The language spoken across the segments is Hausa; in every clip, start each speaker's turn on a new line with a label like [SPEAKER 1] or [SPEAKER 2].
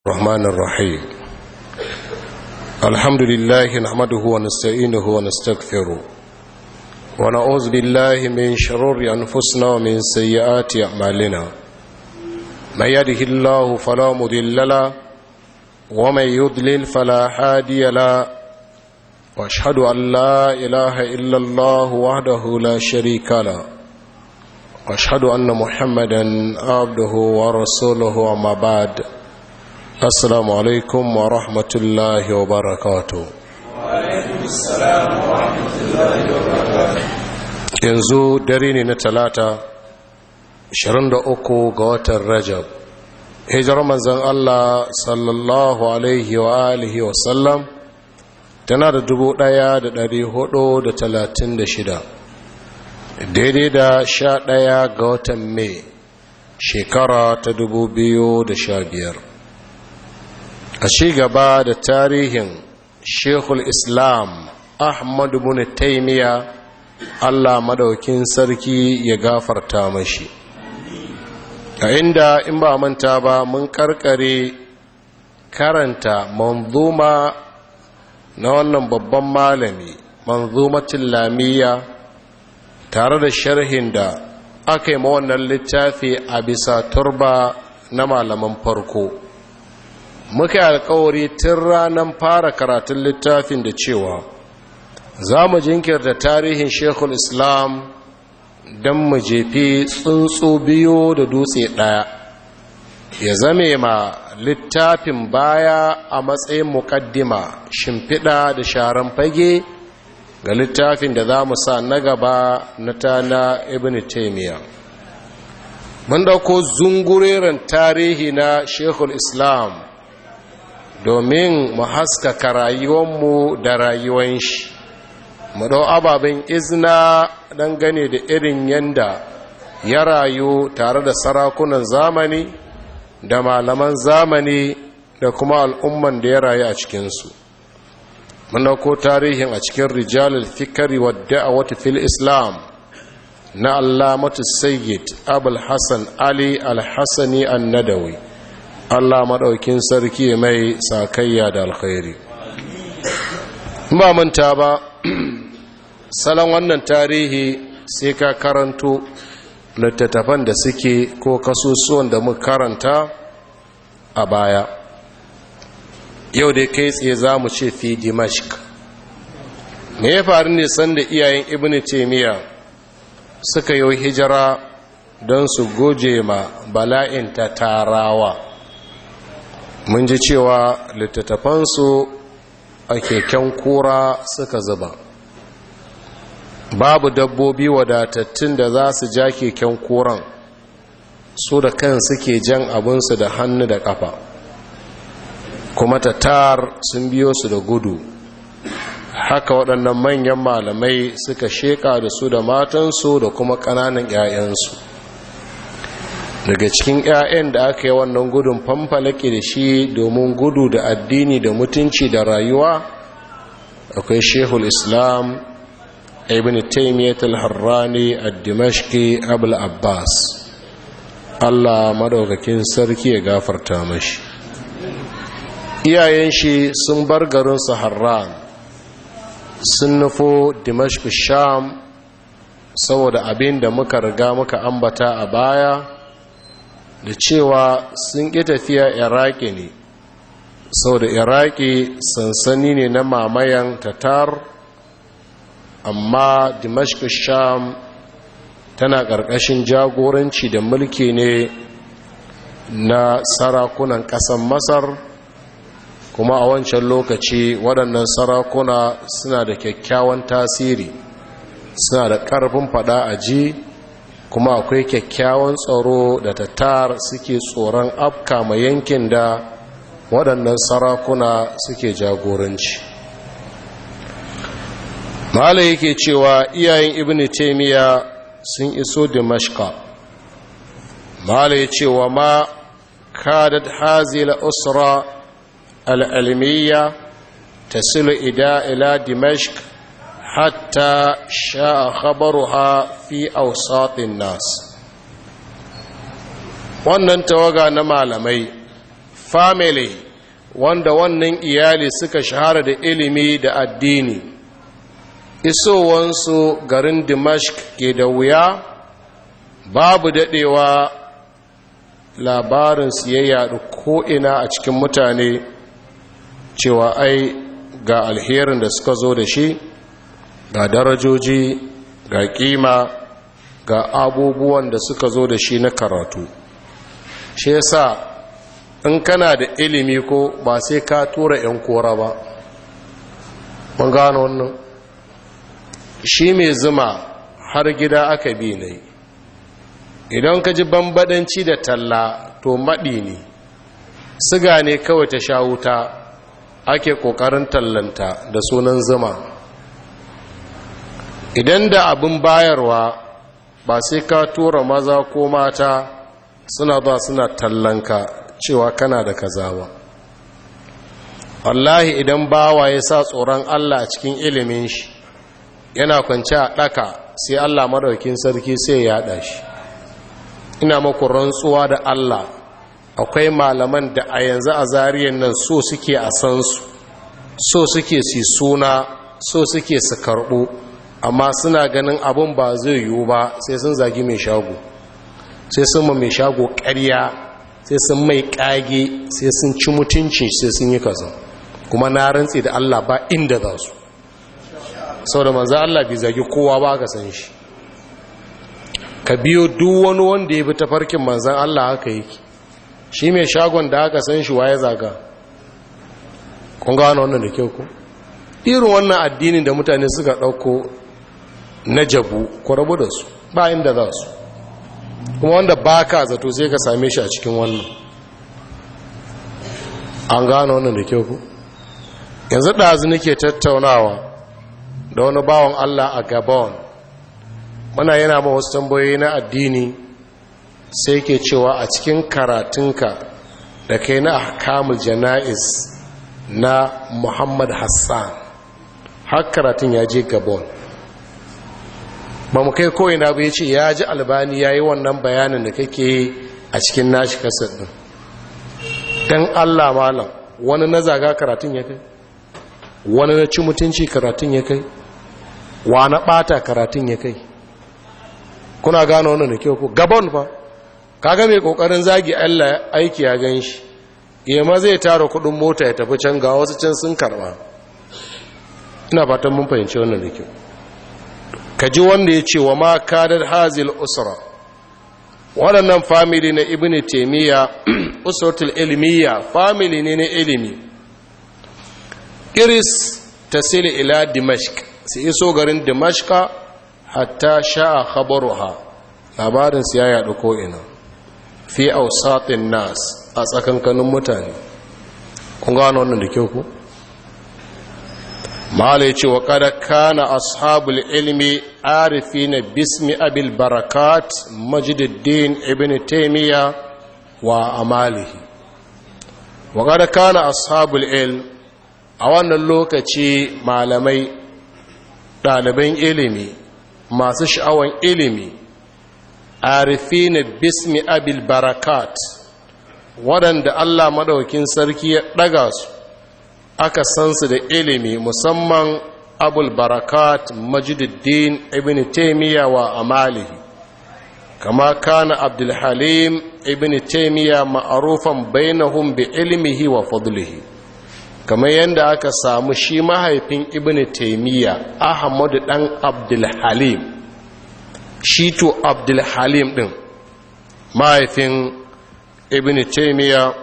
[SPEAKER 1] الرحمن الرحيم الحمد لله نحمده ونستعينه ونستغفره ونعوذ بالله من شرور أنفسنا ومن سيئات أعمالنا من يهده الله فلا مضل له ومن يضلل فلا هادي له وأشهد أن لا إله إلا الله وحده لا شريك له وأشهد أن محمدا عبده ورسوله أما بعد السلام عليكم ورحمة الله وبركاته
[SPEAKER 2] وعليكم السلام ورحمة الله وبركاته
[SPEAKER 1] yanzu dare ne na talata 23 ga watan rajab hijirar manzon Allah sallallahu alaihi wa alihi wa sallam tana da 1436 daidai da 11 ga watan mai shekara ta 2015 a ci gaba da tarihin shekul islam ahmadu bin taimiya Allah madaukin sarki ya gafarta mashi a inda in ba manta ba mun karkare karanta manzuma na wannan babban malami manzumatul lamiyya tare da sharhin da aka yi ma wannan littafi a bisa turba na malaman farko muka yi alkawari tun ranar fara karatun littafin da cewa za mu jinkirta tarihin shekul islam don mu jefi tsuntsu biyu da dutse ɗaya ya zame ma littafin baya a matsayin muƙaddima shimfiɗa da sharan fage ga littafin da za mu sa na gaba na tana ibn taimiyya mun dauko zungureren tarihi na shekul islam domin mu haskaka rayuwanmu da rayuwan shi mu dau ababen izina dangane da irin yanda ya rayu tare da sarakunan zamani da malaman zamani da kuma al'umman da ya rayu a cikinsu mun dauko tarihin a cikin rijalul fikri wa da'awati fil islam na allamatu sayyid abul hasan ali al-hasani an-nadawi Allah maɗaukin sarki mai sakayya da alkhairi ba manta ba salon wannan tarihi sai ka karanto littattafan da suke ko kasusuwan da muka karanta a baya yau dai kai tsaye za mu ce fi dimashq me ya faru ne sanda iyayen ibn taymiya suka yi hijira don su goje ma bala'in ta tarawa mun ji cewa littattafansu a keken kura suka zuba babu dabbobi wadatattun da za su ja keken kuran su da kan suke jan abinsu da hannu da ƙafa kuma tatar sun biyo su da gudu haka waɗannan manyan malamai suka sheƙa da su da matansu da kuma ƙananan 'ya'yansu daga cikin 'ya'yan da aka yi wannan gudun famfalake da shi domin gudu da addini da mutunci da rayuwa akwai shehul islam ibn taymiyyah al-harrani ad-dimashqi abul abbas Allah madaukakin sarki ya gafarta mashi iyayen shi sun bar garin su harran sun nufo dimashq sham saboda abin da muka riga muka ambata a baya da cewa sun ƙi tafiya iraki ne sau da iraki sansani ne na mamayan tatar amma dimashq sham tana ƙarƙashin jagoranci da mulki ne na sarakunan ƙasar masar kuma a wancan lokaci waɗannan sarakuna suna da kyakkyawan tasiri suna da ƙarfin faɗa a ji kuma akwai kyakkyawan tsaro da tatar suke tsoron afka ma yankin da waɗannan sarakuna suke jagoranci mala yake cewa iyayen ibn taymiya sun iso dimashqa mala ya ce wa ma kadat hazil usra al-ilmiyya tasilu ila dimashq hatta sha'a khabaruha fi awsatin nas wannan tawaga na malamai family wanda wannan iyali suka shahara da ilimi da addini isowansu garin Dimashq ke da wuya, babu daɗewa labarinsu ya yaɗu ko'ina a cikin mutane cewa ai ga alherin da suka zo da shi, ga darajoji, ga kima, ga abubuwan da suka zo da shi na karatu. Shi yasa in kana da ilimi ko ba sai ka tura 'yan kora ba. Mun gano wannan? Shi mai zuma har gida aka bi ne. Idan ka ji bambadanci da talla to maɗi ne, siga ne kawai ta sha wuta ake ƙoƙarin tallanta da sunan zuma. Idan da abin bayarwa ba sai ka tura maza ko mata suna ba suna tallanka cewa kana da kaza ba. Wallahi idan bawa ya sa tsoron Allah a cikin ilimin shi yana kwance a ɗaka, sai Allah madaukakin sarki sai ya yaɗa shi. Ina maku rantsuwa da Allah, akwai malaman da a yanzu a zariyan nan so suke a san su, so suke su suna, so suke su karɓo, amma suna ganin abin ba zai yiwu ba sai sun zagi mai shago, sai sun ma mai shago ƙarya, sai sun mai ƙage, sai sun ci mutunci, sai sun yi kaza. Kuma na rantsi da Allah ba inda za su, sau da manzo Allah bai zagi kowa ba ka san shi. Ka biyo duk wani wanda ya bi tafarkin manzan Allah haka yake. Shi mai shagon da aka san shi waye zaga. Kun gano wannan da kyau ku? Irin wannan addinin da mutane suka ɗauko na jabu, ku rabu da su, ba inda za su. Kuma wanda ba ka zato sai ka same shi a cikin wannan. An gano wannan da kyau ku? Yanzu ɗazu nake tattaunawa da wani bawan Allah a Gabon. Muna yana ma wasu tambayoyi na addini, sai ke cewa a cikin karatunka da kai na ahkamul jana'iz na Muhammad Hassan, har karatun ya je Gabon. Ba mu kai ko'ina ba, ya ce ya ji Albani ya yi wannan bayanin da kake a cikin nashi kasar ɗin. Don Allah malam, wani na zaga karatun ya kai, wani na ci mutunci karatun ya kai, wa na ɓata karatun ya kai. Kuna gano wannan da kyau ko? Gabon fa, kaga mai kokarin zagi Allah aiki ya gan shi, ma zai tara kudin mota ya tafi can, ga wasu can sun karba. Ina fatan mun fahimci wannan da kyau. Kaji wanda ya ce wa ma kadar hazil usra, waɗannan family na Ibn Taymiyyah usratul ilmiya, family ne na ilimi, iris tasil ila Dimashq, sai iso garin Dimashqa hatta sha'a khabaruha, labarin su ya yaɗu ko'ina fi ausatin nas, a tsakankanin mutane. Kun gano wannan da kyau ku? Mala ya ce wa kada kana ashabul ilmi arifina bismi abil barakat Majduddin Ibn Taymiyyah wa amalihi. Wa kada kana ashabul ilm, a wannan lokaci malamai, ɗaliban ilimi, masu sha'awan ilimi, arifina bismi abil barakat, waɗanda Allah maɗaukin sarki ya ɗaga su aka san su da ilimi, musamman abul barakat Majduddin Ibn Taymiyyah wa amalihi, kama kana Abdul Halim Ibn Taymiyyah ma'arufan bainahum bi ilmihi wa fadlihi, kamar yadda aka samu shi mahaifin Ibn Taymiyyah Ahmadu dan Abdul Halim, shi to Abdul Halim din mahaifin Ibn Taymiyyah,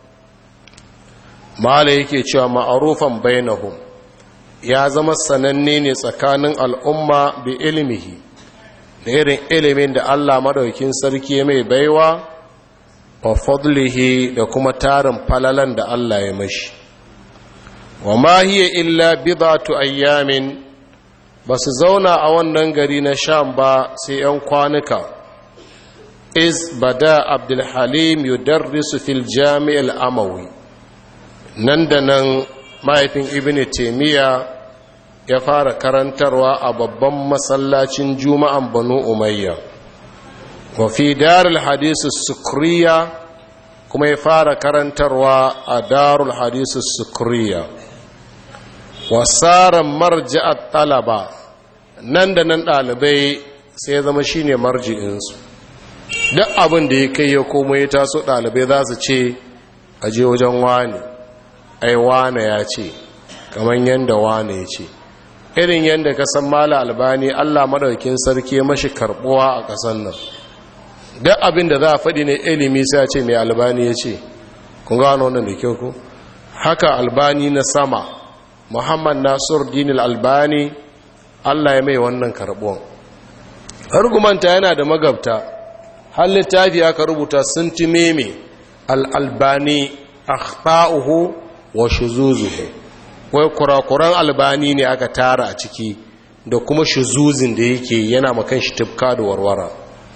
[SPEAKER 1] mala yake cewa ma'arufan bainahum, ya zama sananne ne tsakanin al'umma bi ilmihi, da irin ilimin da Allah madaukin sarki mai baiwa, wa fadlihi, da kuma tarin falalan da Allah ya mashi. Wa ma hiya illa bidatu ayyamin, ba su zauna a wannan gari na Sham ba sai 'yan kwanuka. Iz bada Abdul Halim yudarrisu fil Jami'il Amawi, nan da nan mahaifin Ibn Taymiyyah ya fara karantarwa a babban masallacin Juma'an Banu Umayya. Wa fi daril hadith Sukriya, kuma ya fara karantarwa a darul hadisu sukuriya. Wasarar marji'at talaba, nan da nan ɗalibai sai ya zama shine marji'insu. Duk abin da ya kai ya komo ya taso ɗalibai za su ce a je wajen wane, ai wane ya ce, kamar yadda wane ya ce. Irin yadda ka san Mala Albani Allah madaukin sarki mashi karbuwa a ƙasar nan. Duk abin da za a faɗi ne ilimi sai a ce mai Albani ya ce, kun gano wannan da kyau ku? Haka Albani na sama, Muhammad Nasiruddin Albani, Allah ya mai wannan karbuwan. Argumanta yana da magabta, har littafi aka rubuta sun timeme al-Albani akhta'uhu wa shuzuzuhu. Wai kurakuran Albani ne aka tara a ciki da kuma shuzuzin da yake yana makan shi tufka da warwara.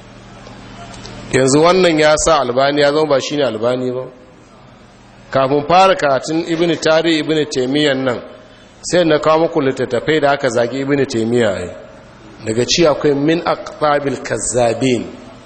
[SPEAKER 1] Yanzu wannan ya sa Albani ya zama ba shine Albani ba. Kafin fara karatun Ibn Tari Ibn Taymiyyah nan sai na kawo muku littattafai da aka zagi Ibn Taymiyyah ai. Daga ci akwai min aqtabil kazzabin.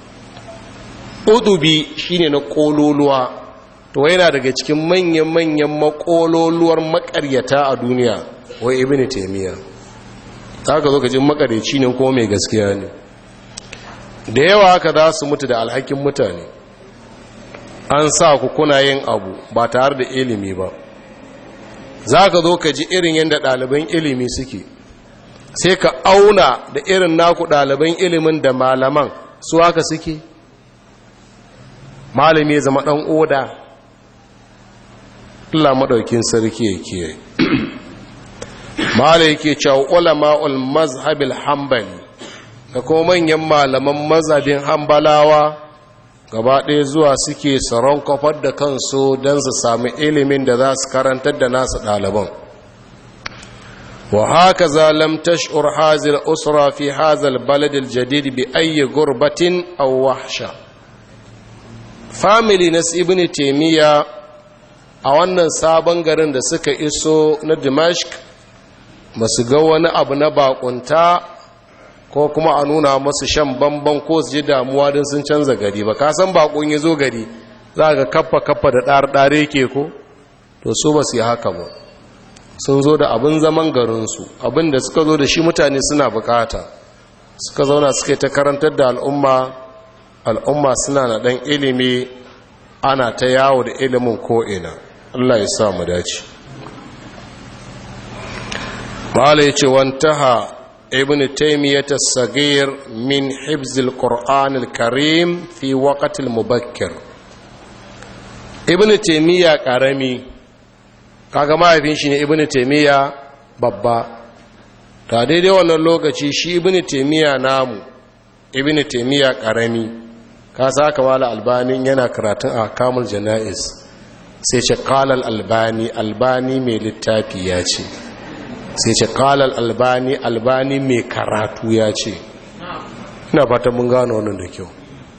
[SPEAKER 1] Udubi shine na kololuwa, to yana daga cikin manyan makololuwar makaryata a duniya, wai Ibn Taymiyyah. Haka zo ka ji makaryaci ne ko mai gaskiya ne. Da yawa haka za su mutu da alhakin mutane. An sa ku kuna yin abu ba tare da ilimi ba. Za ka zo ka ji irin yadda ɗaliban ilimi suke. Sai ka auna da irin naku ɗaliban ilimin da malaman su haka suke. Malami ya zama ɗan oda. Allah maɗaukin sarki ya kiyaye. Malai yake cewa ulama'ul mazhabil hanbali da kuma manyan malaman mazhabin hanbalawa gaba ɗaya zuwa suke tsaron kofar da kansu don su sami ilimin da za su karantar da nasu ɗaliban. Wa haka za lam tash'ur hazil usra fi hazal baladil jadid bi ayyi gurbatin aw wahsha. Family na Ibn Taymiyyah a wannan sabon garin da suka iso na Dimashq masu ga wani abu na bakunta ko kuma a nuna masu shan bamban ko su ji damuwa don sun canza gari ba. Ka san bakon ya zo gari za ga kaffa da ɗare ke ko? To su ba su yi haka ba. Sun zo da abin zaman garinsu, abin da suka zo da shi mutane suna bukata. Suka zauna suka yi ta karantar da al'umma suna na ɗan ilimi, ana ta yawo da ilimin ko'ina. Allah ya sa mu dace. Mala ya ce, wantaha ibn Taymiyyah as-Saghir min hibzil Qur'an al-Karim fi waqtil mubakkir. Ibn Taymiyyah karami, kaga mahaifin shi ne Ibn Taymiyyah babba. Ta daidai wannan lokaci shi Ibn Taymiyyah namu, Ibn Taymiyyah karami. Ka saka wala Albani yana karatun ahkamul janaiz. Sai ce qala albani mai littafi ya ce. Sai ce qala albani mai karatu ya ce. Ina fata mun gano wannan da kyau.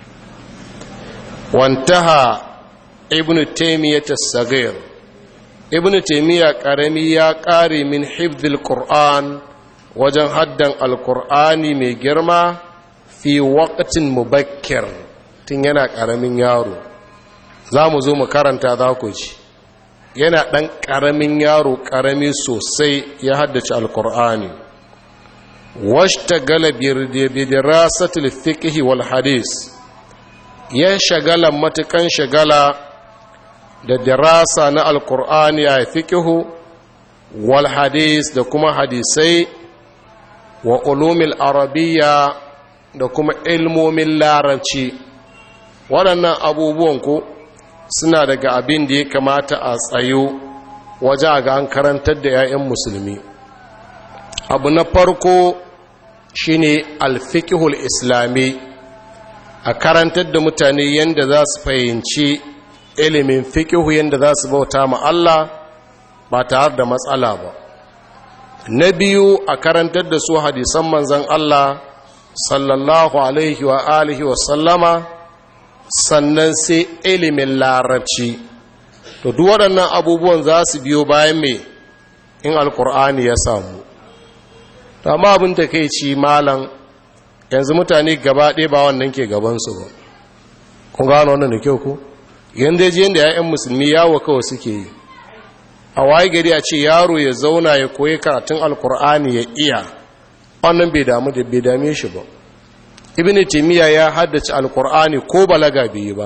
[SPEAKER 1] Wantaha ibn Taymiyyah as-Saghir. Ibn Taymiyyah karami ya kare min hifdhil Qur'an wajen haddan al-Qur'ani mai girma fi waqtin mubakkir, tun yana karamin yaro. Za mu zo mu karanta za ku ji. Yana ɗan ƙaramin yaro ƙarami sosai ya haddace al-Qur'ani. Washtagala bi dirasatil fiqh wal hadis. Ya shagala matukan shagala da dirasa na al-Qur'ani a fiqh wal hadis da kuma hadisai wa ulumil arabiyya da kuma ilmomin larabci. Waɗannan abubuwan ku suna daga abin da ya kamata a tsayo waje ga an karantar da 'ya'yan musulmi. Abu na farko shine alfikihul islami, a karantar da mutane yadda za su fahimci ilimin fikihu, yadda za su bauta ma Allah ba tare da matsala ba. Na biyu, a karantar da su hadisan manzan Allah sallallahu alaihi wa alihi wa sallama, sannan sai ilimin larabci. To duk waɗannan abubuwan za su biyo bayan mai in alkur'ani ya samu. To amma abin da kai ci malam yanzu mutane gaba ɗaya ba wannan ke gabansu ba. Kun gano wannan da kyau ku? yanda je yanda ƴaƴan musulmi yawo kawai suke yi a waye gari a ce yaro ya zauna ya koyi karatun alkur'ani ya iya wannan bai dame shi ba. Ibn Taymiyyah ya haddace alkur'ani ko balaga bai yi ba,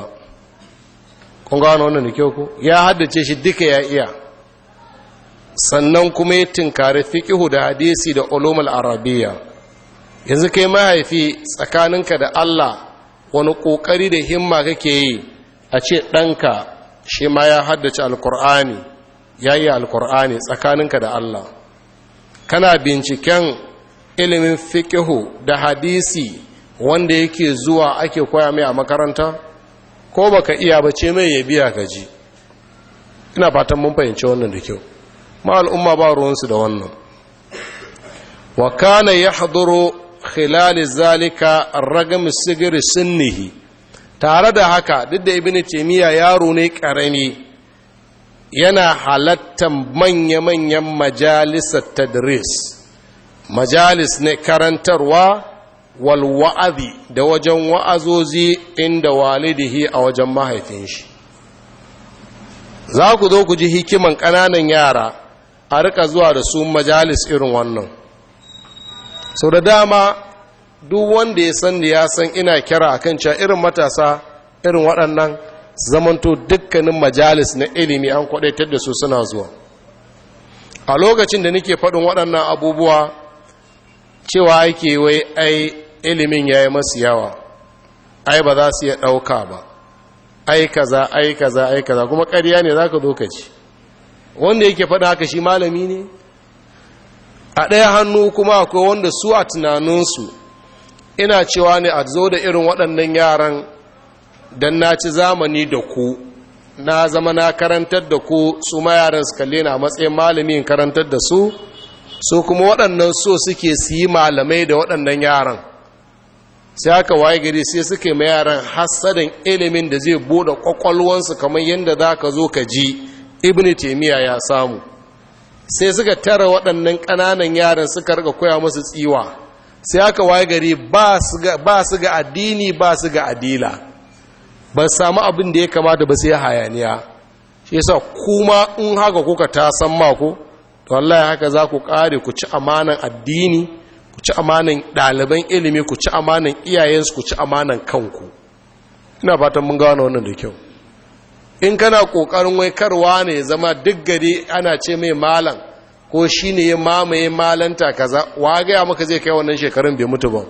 [SPEAKER 1] kun gano wannan da kyau ko ya haddace shi duka ya iya, sannan kuma ya tinkari fiqhu da hadisi da ulumul arabiyya. Yanzu kai mahaifi tsakaninka da Allah wani kokari da himma kake yi a ce ɗanka shi ma ya haddace alkur'ani ya yi alkur'ani tsakaninka da Allah? Kana binciken ilimin fiqhu da hadisi wanda yake zuwa ake koya mai a makaranta? Ko baka iya ba ce mai ya biya ka ji. Ina fatan mun fahimci wannan da kyau. Ma al'umma ba ruwansu da wannan. Wa kana yahduru khilal zalika ar-ragam sigir sunnihi. Tare da haka duk da Ibn Taymiyyah yaro ne karami, yana halattan manya-manyan majalisar tadris, majalis ne karantarwa wal wa'azi da wajen wa'azozi inda walidihi a wajen mahaifin shi. Za ku zo ku ji hikiman ƙananan yara a rika zuwa da su majalis irin wannan. Sau da dama duk wanda ya san da ya san ina kira akan cewa irin matasa irin waɗannan zamanto dukkanin majalis na ilimi an kwadaitar da su suna zuwa. A lokacin da nake faɗin waɗannan abubuwa cewa ake wai ai ilimin ya yi masu yawa, ai ba za su iya ɗauka ba, ai kaza kuma ƙarya ne za ka zo ka ci. Wanda yake faɗin haka shi malami ne? A ɗaya hannu kuma akwai wanda su a tunaninsu ina cewa ne a zo da irin waɗannan yaran don na ci zamani da ku, na zama na karantar da ku, su ma yaran su kalle na matsayin malamin karantar da su, su kuma waɗannan so suke su yi malamai da waɗannan yaran. Sai aka waye gari sai suke ma yaran hassadan ilimin da zai bude kwakwalwansu kamar yadda za ka zo ka ji Ibn Taymiyyah ya samu. Sai suka tara waɗannan ƙananan yaran suka rika koya musu tsiwa. Sai aka waye gari ba su ga addini ba su ga adila, ba samu abin da ya kamata ba sai hayaniya. Shi yasa kuma in haka kuka ta san mako, to wallahi haka za ku kare ku ci amanan addini, ku ci amanan ɗaliban ilimi, ku ci amanan iyayensu, ku ci amanan kanku. Ina fatan mun gano wannan da kyau. In kana kokarin wai karwa ne zama duk gari ana ce mai malam ko shine ya mamaye malanta kaza, wa ga maka zai kai wannan shekarun bai mutu ba?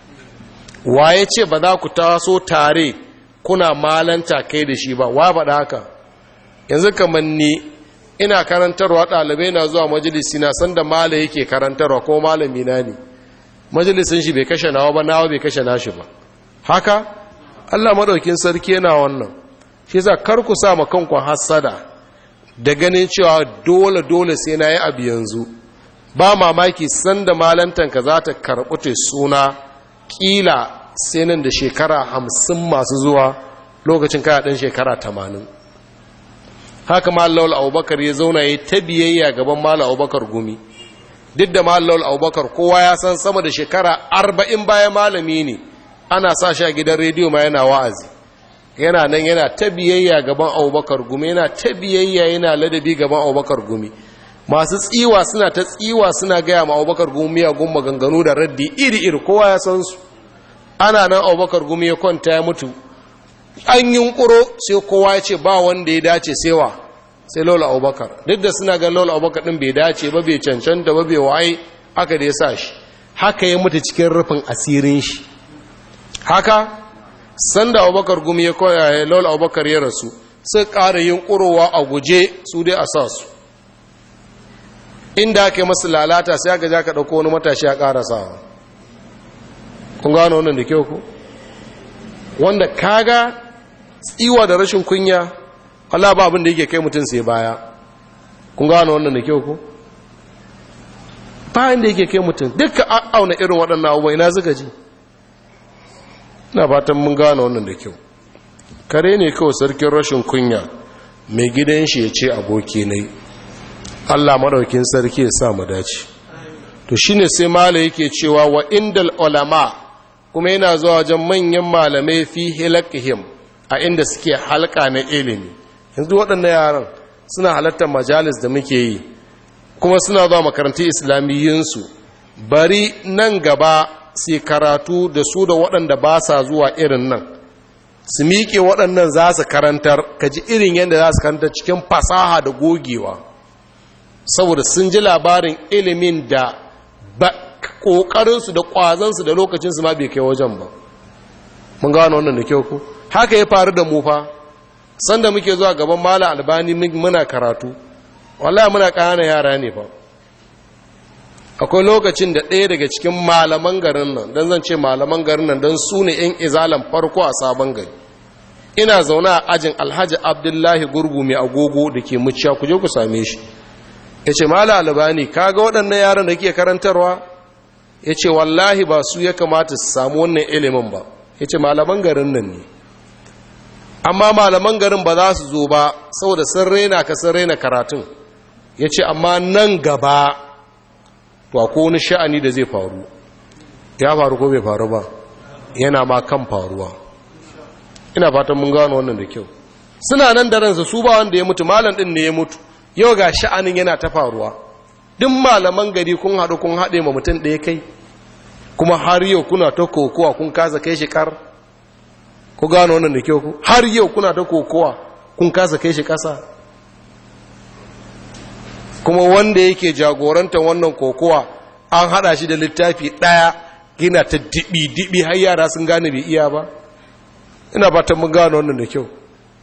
[SPEAKER 1] Wa ya ce ba za ku taso tare kuna malanta kai da shi ba? Wa faɗa haka? Yanzu kamar ni ina karantarwa, ɗalibai na zuwa majalisi na san da mala yake karantarwa ko malami na ne, majalisin shi bai kashe nawa ba, nawa bai kashe nashi ba. Haka Allah madaukin sarki yana wannan. Shi yasa kar ku sa ma kanku hasada da ganin cewa dole sai na yi abu yanzu. Ba mamaki san da malantanka za ta karɓi ta suna ƙila sai nan da shekara 50 masu zuwa, lokacin kaya ɗan shekara 80. Haka Malam Abubakar ya zauna ya ta biyayya gaban Malam Abubakar Gumi. Duk da Malam Abubakar kowa ya san sama da shekara 40 bayan malami ne, ana sa shi a gidan rediyo ma yana wa'azi. Yana nan yana ta biyayya gaban Abubakar Gumi, yana ta biyayya yana ladabi gaban Abubakar Gumi. Masu tsiwa suna ta tsiwa suna gaya ma Abubakar Gumi ya gumma ganganu da raddi iri-iri, kowa ya san su. Ana nan Abubakar Gumi ya kwanta ya mutu, an yunkuro sai kowa ya ce ba wanda ya dace sewa sai Lola Abubakar. Duk da suna ga Lola Abubakar din bai dace ba, bai cancanta ba, bai waye, aka da ya sa shi. Haka ya mutu cikin rufin asirin shi. Haka sanda Abubakar Gumi ya koya Lola Abubakar ya rasu, sai ƙara yunkurowa a guje su dai a sa su. Inda aka yi masu lalata sai aka ja ka ɗauko wani matashi a ƙara sawa. Kun gano wannan da kyau ku? Wanda kaga tsiwa da rashin kunya, Allah ba abin da yake kai mutum sai baya. Kun gano wannan da kyau ku? Bayan da yake kai mutum duka auna irin waɗannan abubuwa ina zuga ji. Ina fatan mun gano wannan da kyau. Kare ne kawai sarkin rashin kunya, mai gidan shi ya ce aboki ne. Allah madaukin sarki ya sa mu dace. To shine sai mala yake cewa wa indal ulama, kuma yana zuwa wajen manyan malamai fi hilaqihim a inda suke halka na ilimi. Yanzu waɗannan yaran suna halartar majalis da muke yi kuma suna zuwa makarantun islamiyyinsu, bari nan gaba sai karatu da su da waɗanda ba sa zuwa irin nan su miƙe waɗannan za su karantar, ka ji irin yadda za su karantar cikin fasaha da gogewa, saboda sun ji labarin ilimin da ƙoƙarinsu da ƙwazansu da lokacinsu ma bai kai wajen ba. Mun gano wannan da kyau ku? Haka ya faru da mu fa, sanda muke zuwa gaban Malam Albani muna karatu, wallahi muna ƙananan yara ne fa. Akwai lokacin da ɗaya daga cikin malaman garin nan, don zan ce malaman garin nan don su ne 'yan izalan farko a sabon gari, ina zaune a ajin Alhaji Abdullahi Gurgu mai agogo da ke muciya, ku je ku same shi. Ya ce, Malam Albani, ka ga waɗannan yaran da ke karantarwa? Ya ce, wallahi ba su ya kamata su samu wannan ilimin ba. Ya ce, malaman garin nan ne. Amma malaman garin ba za su zo ba, saboda sun raina ka sun raina karatun. Ya ce, amma nan gaba, to ko wani sha'ani da zai faru. Ya faru ko bai faru ba? Yana ma kan faruwa. Ina fatan mun gano wannan da kyau. Suna nan da ransa su ba wanda ya mutu, malam ɗin ne ya mutu. Yau ga sha'anin yana ta faruwa. Duk malaman gari kun haɗu kun haɗe ma mutum ɗaya kai, kuma har yau kuna ta kokowa kun kasa kai shi kar. Ku gano wannan da kyau ku? Har yau kuna ta kokowa kun kasa kai shi ƙasa. Kuma wanda yake jagorantar wannan kokowa an haɗa shi da littafi ɗaya gina ta dibi-dibi har yara sun gane bai iya ba. Ina fatan mun gano wannan da kyau.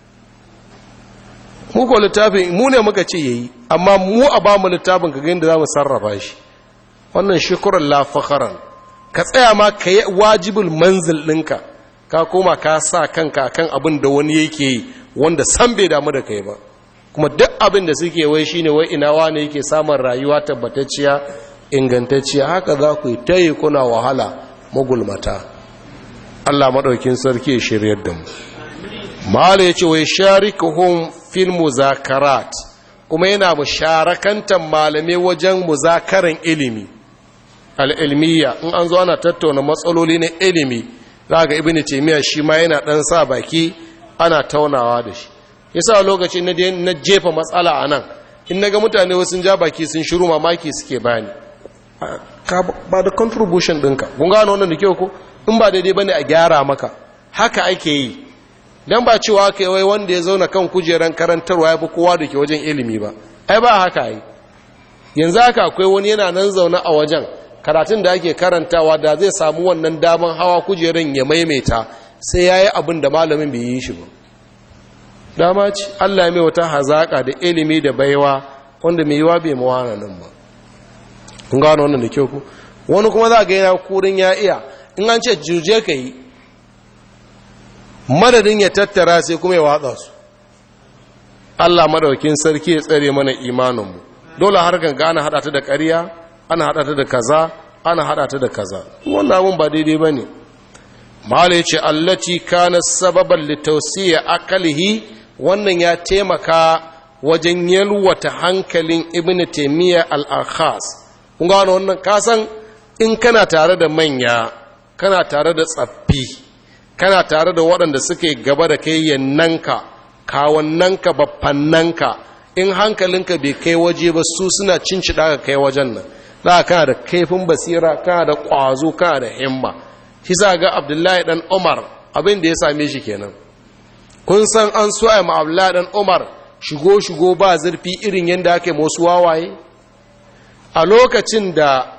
[SPEAKER 1] Mu ko littafin mu ne muka ce yayi, amma mu a ba mu littafin ka ga yadda za mu sarrafa shi. Wannan shukran la fakharan. Ka tsaya ma ka yi wajibul manzil ɗinka, ka koma ka sa kanka kan abin da wani yake yi wanda san bai damu da kai ba. Kuma duk abin da suke wai shine wai ina wane yake samun rayuwa tabbatacciya ingantacciya, haka za ku yi ta yi kuna wahala magulmata. Allah maɗaukin sarki ya shiryar da mu. Mala ya ce wai sharikuhum fil muzakarat, kuma yana musharakantar malamai wajen muzakaran ilimi al'ilmiya. In an zo ana tattauna matsaloli na ilimi, za ga Ibn Taymiyyah shi ma yana ɗan sa baki ana taunawa da shi. Yasa lokaci na jefa matsala a nan, in na ga mutane wasu ja baki sun shiru, mamaki suke bani. Ba da contribution ɗinka, kun gano wannan da kyau ko? In ba daidai bane a gyara maka, haka ake yi. Dan ba cewa kai wai wanda ya zauna kan kujeran karantarwa ya fi kowa da ke wajen ilimi ba, ai ba haka yi. Yanzu haka akwai wani yana nan zaune a wajen karatun da ake karantawa, da zai samu wannan daman hawa kujeran ya maimaita sai ya yi abin da malamin bai yi shi ba. Dama ce Allah ya mai wata hazaƙa da ilimi da baiwa wanda mai yiwa bai mawana nan ba. Kun gano wannan da kyau ku? Wani kuma za ga yana kurin ya iya, in an ce juje ka yi, madadin ya tattara sai kuma ya watsa su. Allah madaukin sarki ya tsare mana imaninmu. Dole har ganga ana haɗa ta da ƙarya, ana haɗa ta da kaza, ana haɗa ta da kaza. Wannan abun ba daidai ba ne. Mala ya ce, Allaci kana sababan litausiya akalihi, wannan ya taimaka wajen yalwata hankalin Ibn Taymiyyah al-Akhas. Kun gano wannan, kasan in kana tare da manya, kana tare da tsaffi, kana tare da waɗanda suke gaba da kai yannanka, kawannanka, baffannanka, in hankalinka bai kai waje ba su suna cincida ka kai wajen nan. Za kana da kaifin basira, kana da ƙwazo, kana da himma. Shi za ga Abdullahi dan Umar abin da ya same shi kenan. Kun san an so a ma Abdullahi dan Umar shigo ba zurfi irin yadda ake wasu wawaye? A lokacin da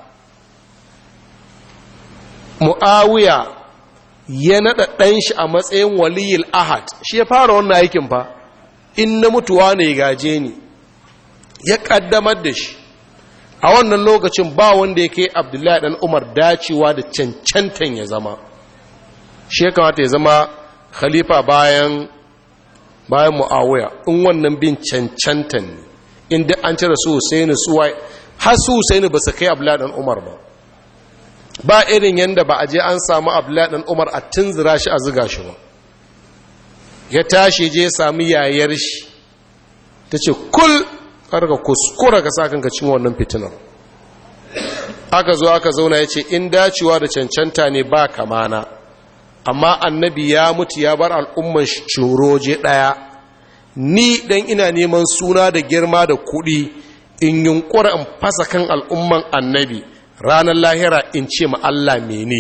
[SPEAKER 1] Muawiya ya naɗa ɗan shi a matsayin waliyul ahad, shi ya fara wannan aikin fa, in na mutuwa ne gaje ni, ya ƙaddamar da shi. A wannan lokacin ba wanda ya kai Abdullahi ɗan Umar dacewa da cancantan ya zama. Shi ya kamata ya zama khalifa bayan Muawiya, in wannan bin cancantan ne, inda an cire su Husaini suwa, har su Husaini ba su kai Abdullahi ɗan Umar ba. Ba irin yadda ba a je an samu Abdullahi ɗan Umar a tunzura shi a ziga shi ba. Ya tashi je sami yayar shi, ta ce, kul karka kuskura ka sa kanka cin wannan fitinar. Aka zo aka zauna ya ce, in dacewa da cancanta ne ba kamana, amma annabi ya mutu ya bar al'umman curoje ɗaya. Ni dan ina neman suna da girma da kuɗi in yunkura in fasa kan al'umman annabi ranar lahira in ce ma Allah mene.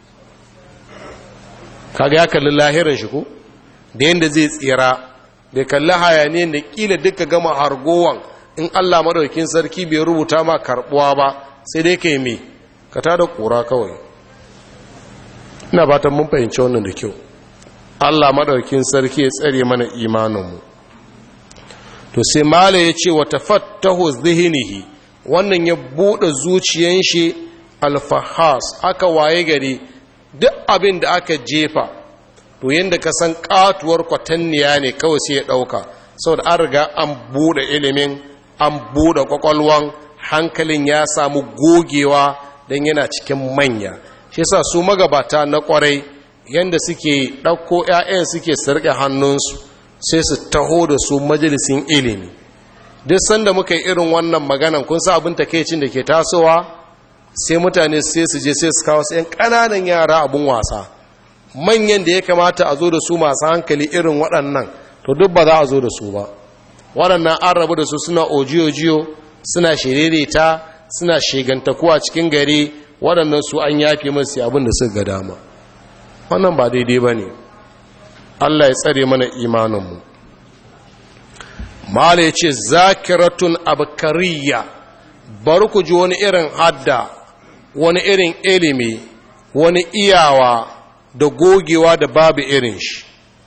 [SPEAKER 1] Kaga ya kalli lahiran shi ko da yanda zai tsira, bai kalli hayaniyan da kila duka gama hargowan in Allah madaukakin sarki bai rubuta ma karbuwa ba sai dai kai me ka tada kura kawai. Ina fatan mun fahimci wannan da kyau. Allah madaukakin sarki ya tsare mana imaninmu. To sai mala ya ce wa tafattahu zihnihi, wannan ya bude zuciyan shi alfahas, aka waye gari duk abin da aka jefa to yanda ka san katuwar kwatanniya ne kawai sai ya dauka, saboda an riga an bude ilimin, an bude kwakwalwan, hankalin ya samu gogewa dan yana cikin manya. Shi yasa su magabata na kwarai yanda suke dauko ƴaƴan suke sarƙe hannunsu sai su taho da su majalisin ilimi. Duk sanda muka yi irin wannan maganan kun sa abin takeicin da ke tasowa, sai mutane sai su je sai su kawo su 'yan ƙananan yara abin wasa. Manyan da ya kamata a zo da su masu hankali irin waɗannan to duk ba za a zo da su ba. Waɗannan an rabu da su suna ojiyo-jiyo, suna shiririta, suna shegantakuwa cikin gari, waɗannan su an yafe masu abin da suka ga dama. Wannan ba daidai ba ne. Allah ya tsare mana imaninmu. Mala ya ce zakiratun abkariya, bari ku ji wani irin hadda, wani irin ilimi, wani iyawa da gogewa da babu irin shi.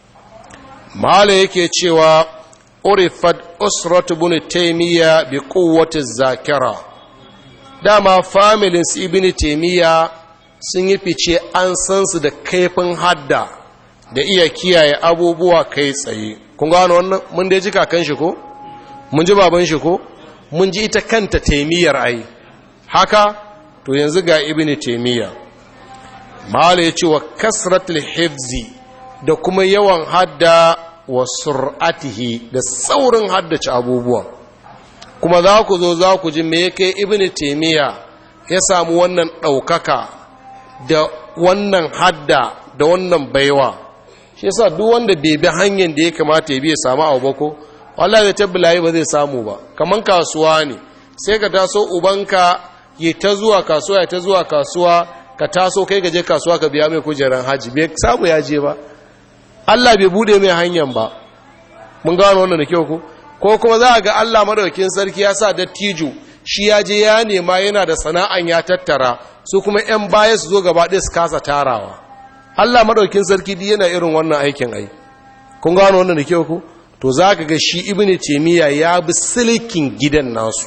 [SPEAKER 1] Mala yake cewa urifat usratu bin taimiyya bi quwwati zakira. Dama familin su ibn taimiyya sun yi fice, an san su da kaifin hadda da iya kiyaye abubuwa kai tsaye. Kun gano wannan? Mun dai ji kakan shi ko? Mun ji baban shi ko? Mun ji ita kanta taimiyyar ai. Haka to yanzu ga ibn taimiyya. Mala ya ce wa kasratul hifzi, da kuma yawan hadda wa sur'atihi, da saurin haddace abubuwa. Kuma za ku zo za ku ji me yake ibn taimiyya ya samu wannan ɗaukaka da wannan hadda da wannan baiwa. Shi yasa duk wanda bai bi hanyar da ya kamata ya bi ya samu abu ba ko wallahi da tabbalayi ba zai samu ba. Kaman kasuwa ne, sai ka taso ubanka ya ta zuwa kasuwa, ya ta zuwa kasuwa, ka taso kai gaje kasuwa ka biya mai kujeran haji, bai samu ya je ba. Allah bai bude mai hanyar ba. Mun gano wannan da kyau ko kuma za a ga Allah madaukakin sarki ya sa dattijo shi ya je ya nema yana da sana'an ya tattara, su kuma 'yan baya su zo gaba ɗaya su kasa tarawa. Allah madaukakin sarki duk yana irin wannan aikin ai. Kun gano wannan da kyau ko? To za ka ga shi ibn taimiyya ya bi silikin gidan nasu.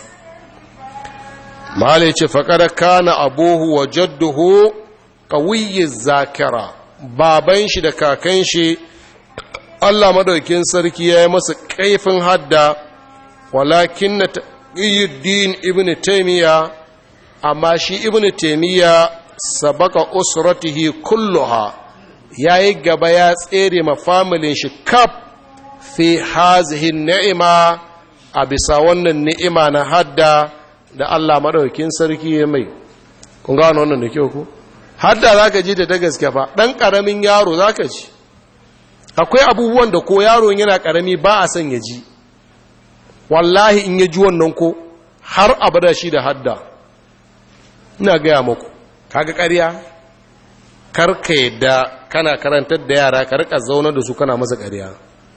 [SPEAKER 1] Mala ya ce faƙar kana abuhu wa jadduhu ƙawiyyi zakira, baban shi da kakan shi Allah madaukin sarki ya yi masa kaifin hadda, walakin na taƙiyyuddin ibn taimiyya, amma shi ibn taimiyya sabaka usratihi kulluha, ya yi gaba ya tsere ma familin shi kaf fi hazihin ni'ima, a bisa wannan ni'ima na hadda da Allah madaukin sarki ya mai. Kun gano wannan da kyau ku? Hadda za ka ji da ta gaske fa, ɗan ƙaramin yaro za ka ji. Akwai abubuwan da ko yaro yana ƙarami ba a son ya ji. Wallahi in ya ji wannan ko har abada shi da hadda. Ina gaya muku, kaga ƙarya? Karka yadda kana karantar da yara, ka rika zauna da su kana masa ƙarya.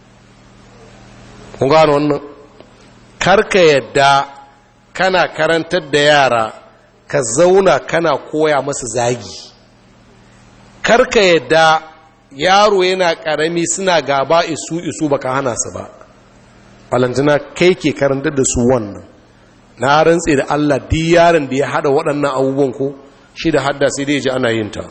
[SPEAKER 1] Kun gano wannan? Karka yadda kana karantar da yara, ka zauna kana koya masa zagi. Karka yadda yaro yana ƙarami suna gaba isu baka hana su ba. Balantana kai ke karantar da su wannan. Na rantse da Allah duk yaron da ya hada waɗannan abubuwan ko shi da hadda sai dai ji ana yin ta.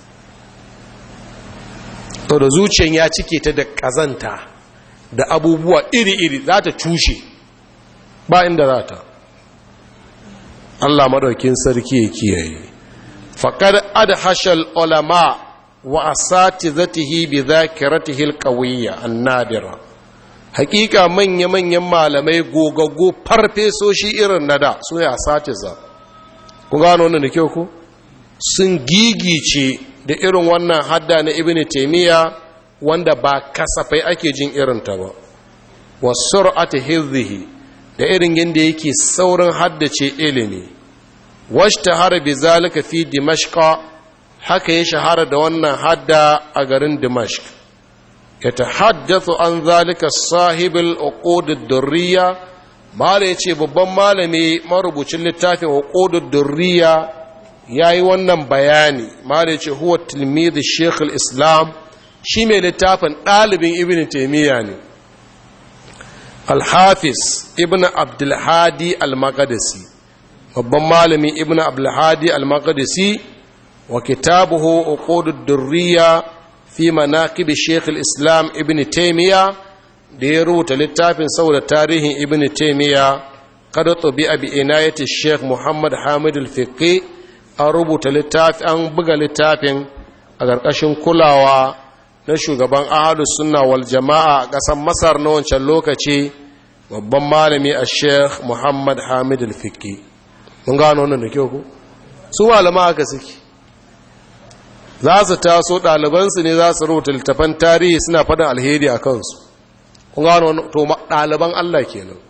[SPEAKER 1] To da zuciyan ya cike ta da ƙazanta da abubuwa iri-iri, za ta cushe ba inda za ta. Allah madaukin sarki ya kiyaye. Faqad adhashal ulama wa asatizatihi bi dhakiratihi alqawiyya an-nadira. Hakika manya-manyan malamai gogaggo farfesoshi irin nada su ne asatiza. Ku gano wannan da kyau ko? Sun gigice da irin wannan hadda na ibn taymiya wanda ba kasafai ake jin irinta ba wa sur'ati hifdhihi da irin yadda yake saurin haddace ilimi washtahara bi zalika fi dimashq haka ya shahara da wannan hadda a garin dimashq yatahaddathu an zalika sahibul uqud ad-durriya mala yace babban malami marubucin littafin uqud ad-durriya yayi wannan bayani mala yace huwa tilmidh shaykh al-islam shi mai littafin dalibin ibn taymiya ne al-hafiz ibn abdul hadi al-maqdisi babban malami ibn abdul hadi al-maqdisi wa kitabuhu uqud ad-durriya fi manaqib shaykh al-islam ibn taymiya da ya rubuta littafin saboda tarihin ibn taymiya kada tubi'a bi inayati shaykh muhammad hamid al-fiqi an rubuta littafin an buga littafin a ƙarƙashin kulawa na shugaban ahlus sunna wal jama'a a ƙasar masar na wancan lokaci babban malami a sheikh muhammad hamid al-fiqi mun gano wannan da kyau ku su malama aka suke za su taso ɗalibansu ne za su rubuta littafan tarihi suna faɗin alheri a kansu kun gano to ɗaliban Allah kenan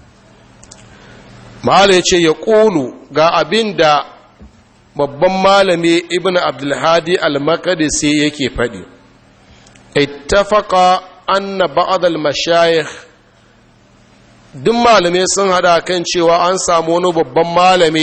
[SPEAKER 1] mala ya ce ya ƙulu ga abin da babban malami ibn abdulhadi al-maqdisi yake faɗi ittafaqa anna ba'd al-mashayikh duk malamai sun hada kan cewa an samu wani babban malami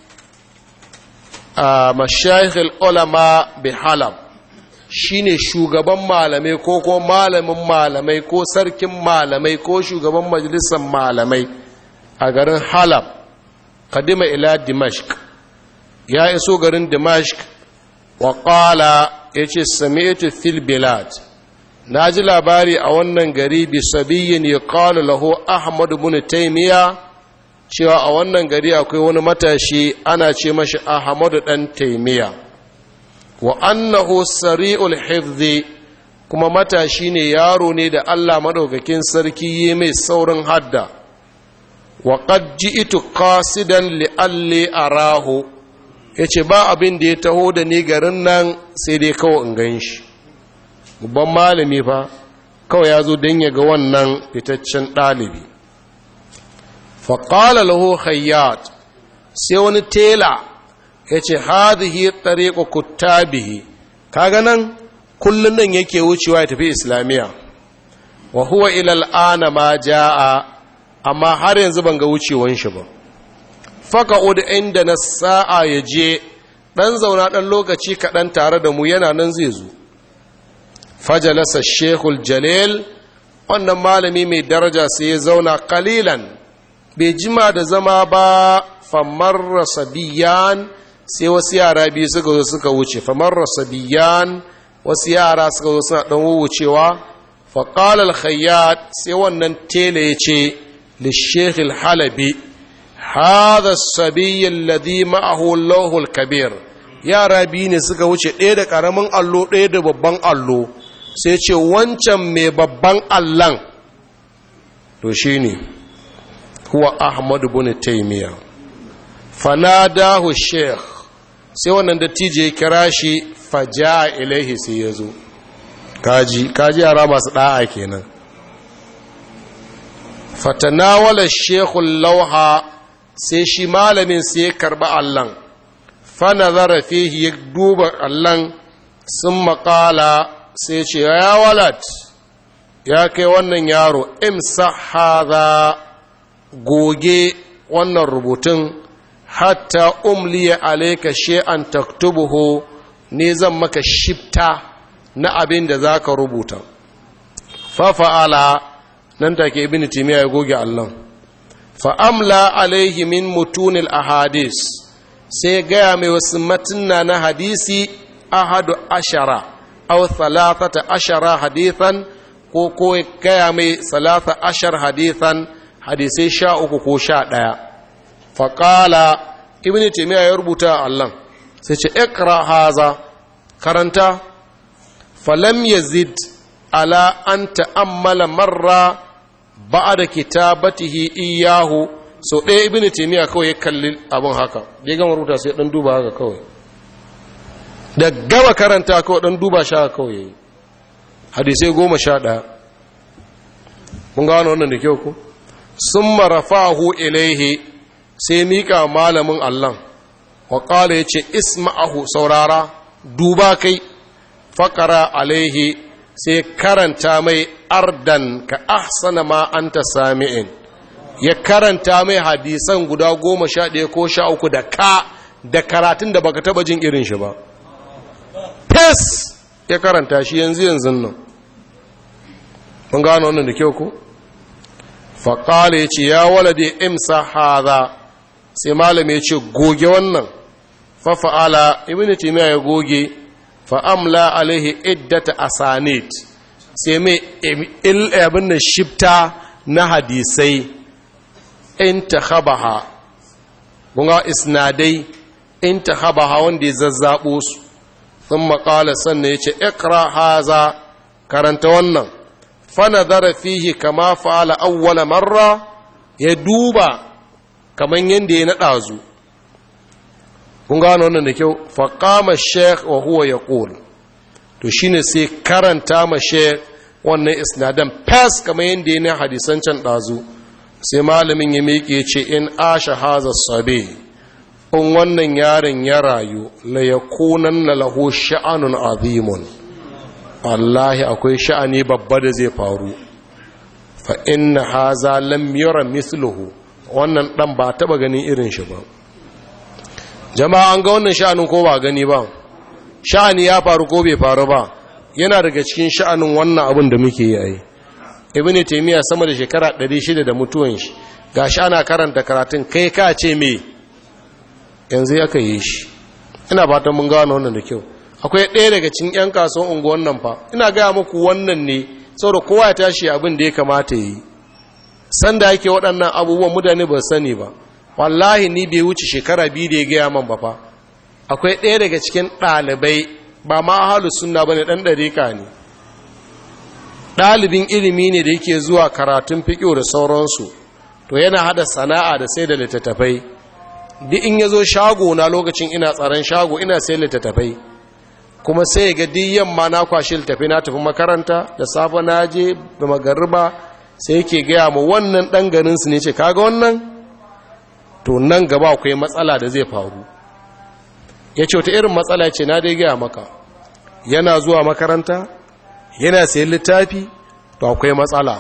[SPEAKER 1] a mashayikh al-ulama bi halab shine shugaban malamai ko malamin malamai ko sarkin malamai ko shugaban majalisar malamai a garin halab kadima ila dimashq ya iso garin dimashq wa qala yace sami'tu fil bilad naji labari a wannan gari bi sabiyyin yaqalu lahu ahmad ibn taymiya cewa a wannan gari akwai wani matashi ana ce mashi ahmad dan taymiya wa annahu sari'ul hifzi kuma matashi ne yaro ne da Allah madaukakin sarki yi mai saurin hadda wa qad ji'tu qasidan li alli arahu yace ba abin da ya taho da ni garin nan sai dai kawai in ganshi babban malami fa kawai ya zo don ya ga wannan fitaccen ɗalibi fa qala lahu khayyat sai wani tela ya ce hadhihi tariqu kuttabihi kaga nan kullun nan yake wucewa ya tafi islamiya wa huwa ila al'ana ma jaa amma har yanzu ban ga wucewan shi ba faqa'ud inda na sa'a yaje dan zauna dan lokaci kaɗan tare da mu yana nan zai zo fajalasa shekul jalil wannan malami mai daraja sai ya zauna qalilan bai jima da zama ba famarra sabiyan sai wasu yara biyu suka zo suka wuce famarra sabiyan wasu yara suka zo suna dan wucewa faqala al-khayyat sai wannan tele yace lish-shaykh al-halabi hadha as-sabiy alladhi ma'ahu Allahu al-kabir yara biyu ne suka wuce ɗaya da ƙaramin allo ɗaya da babban allo sai ce wancan mai babban allan to shine huwa ahmad ibn taymiya fanadahu sheikh sai wannan dattijo ya kira shi faja ilaihi sai ya zo kaji yara masu da'a kenan fatanawala sheikhul lauha sai shi malamin sai ya karba allan fanazara fihi ya duba allan sun maƙala sai ce ya walad ya kai wannan yaro imsa hadha goge wannan rubutun hatta umliya alayka shay'an taktubuhu ne zan maka shifta na abin da zaka rubuta fa fa'ala nan take ibn timiya ya goge Allah fa amla alayhi min mutunil ahadis sai gaya mai wasu matunna na hadisi ahadu ashara aw thalathata ashara hadithan ko gaya mai salasa ashar hadithan hadisai 13 ko 11 faƙala ibn taymiya ya rubuta a Allah sai ce ikra haza karanta falam yazid ala an ta'ammala marra ba'da kitabatihi iyahu so ɗaya ibn taymiya kawai ya kalli abin haka ya gama rubuta sai dan duba haka kawai da gaba karanta kawai ɗan duba sha kawai hadisai 11 mun gano wannan da kyau ku sun marafahu ilaihi sai mika malamin Allah wa ƙala ya ce isma'ahu saurara duba kai faƙara alaihi sai karanta mai ardan ka ahsana ma anta sami'in ya karanta mai hadisan guda 11 ko 13 da karatun da baka taba jin irin shi ba fes ya karanta shi yanzu nan mun gano wannan da kyau ko faƙala ya ce ya walade imsa haza sai malami ya ce goge wannan fafa'ala ibn timiya ya goge fa'amla alaihi iddata asanid sai mai abin da shifta na hadisai in ta habaha bunga isnadai in ta habaha wanda ya zazzaɓo su sun maƙala sannan ya ce ikra haza karanta wannan fanadara fihi kama fa'ala awwala marra ya duba kaman yanda ya nada zu kun gano wannan da kyau faqama sheikh wa huwa yaqul to shine sai karanta ma sheikh wannan isnadan fas kaman yanda ya na hadisan can dazu sai malamin ya miƙe ce in asha haza sabi in wannan yaron ya rayu la yakunanna lahu sha'anun azimun wallahi akwai sha'ani babba da zai faru fa inna haza lam yara mithluhu wannan dan ba taba ganin irin shi ba jama'a an ga wannan sha'anin ko ba gani ba sha'ani ya faru ko bai faru ba yana daga cikin sha'anin wannan abin da muke yi ai ibnu taymiya sama da shekara 600 da mutuwan shi gashi ana karanta karatun kai ka ce me yanzu aka yi shi ina fatan mun gano wannan da kyau akwai ɗaya daga cikin 'yan kasuwan unguwan nan fa ina gaya muku wannan ne saboda kowa ya tashi abin da ya kamata yi sanda yake waɗannan abubuwan mutane ba sani ba wallahi ni bai wuce shekara 2 da ya gaya man ba fa akwai ɗaya daga cikin ɗalibai ba ma ahlus sunna bane ɗan ɗarika ne ɗalibin ilimi ne da yake zuwa karatun fiqh da sauransu to yana hada sana'a da sai da littattafai duk in yazo shago na lokacin ina tsaron shago ina sai littattafai kuma sai ga diyan ma na kwashi littafi na tafi makaranta da safe na je da magariba sai yake gaya mu wannan dan garin su ne ce kaga wannan to nan gaba akwai matsala da zai faru yace wata irin matsala ce na dai gaya maka yana zuwa makaranta yana sayan littafi to akwai matsala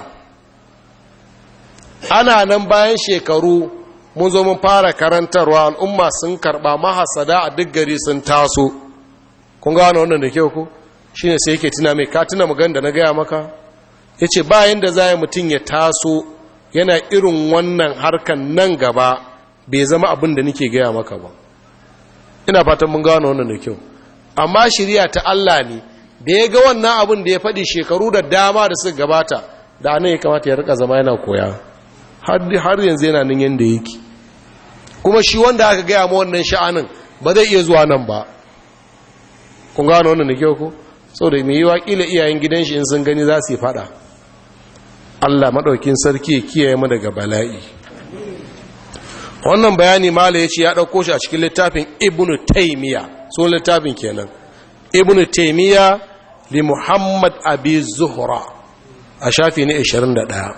[SPEAKER 1] ana nan bayan shekaru mun zo mun fara karantarwa al'umma sun karba mahasada a duk gari sun taso kun gano wannan da kyau ko shine sai yake tuna mai ka tuna magan da na gaya maka yace bayan da zai mutun ya taso yana irin wannan harkan nan gaba bai zama abin da nake gaya maka ba ina fatan mun gano wannan da kyau amma shari'a ta Allah ne da ya ga wannan abin da ya faɗi shekaru da dama da suka gabata da anan ya kamata ya rika zama yana koya har yanzu yana nan yanda yake kuma shi wanda aka gaya ma wannan sha'anin ba zai iya zuwa nan ba kun gano wannan da kyau ko saboda mai yiwa kila iyayen gidan shi in sun gani za su yi fada Allah madaukin sarki ya kiyaye mu daga bala'i wannan bayani mala yace ya dauko shi a cikin littafin Ibn Taymiyyah so littafin kenan Ibn Taymiyyah li Muhammad Abi Zuhra a shafi ne 21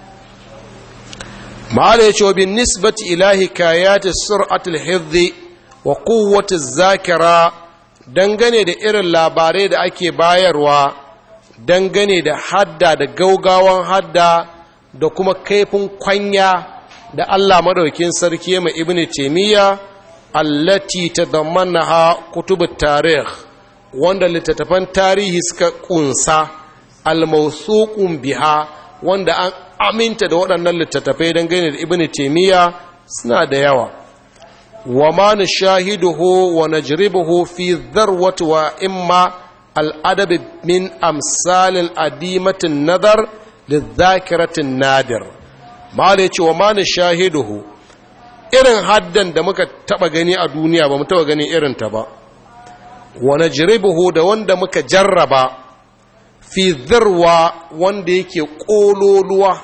[SPEAKER 1] mala yace wa bin nisbati ila hikayati sur'atil hifdhi wa quwwati zakira dangane da irin labarai da ake bayarwa dangane da hadda da gaugawan hadda da kuma kaifin kwanya da Allah madaukin sarki mai ibnu taymiya allati tadammanha kutubut tarikh wanda littattafan tarihi suka kunsa al-mawsuqun biha wanda an aminta da waɗannan littattafai dangane da ibnu taymiya suna da yawa وما نشاهده ونجربه في الذروة وإما الأدب من أمثال الأديمة النظر للذاكرة النادر ما ليش وما نشاهده irin haddan da muka taba gani a duniya ba mu taba gani irin ta ba wa najribuhu da wanda muka jarraba fi dhirwa wanda yake kololuwa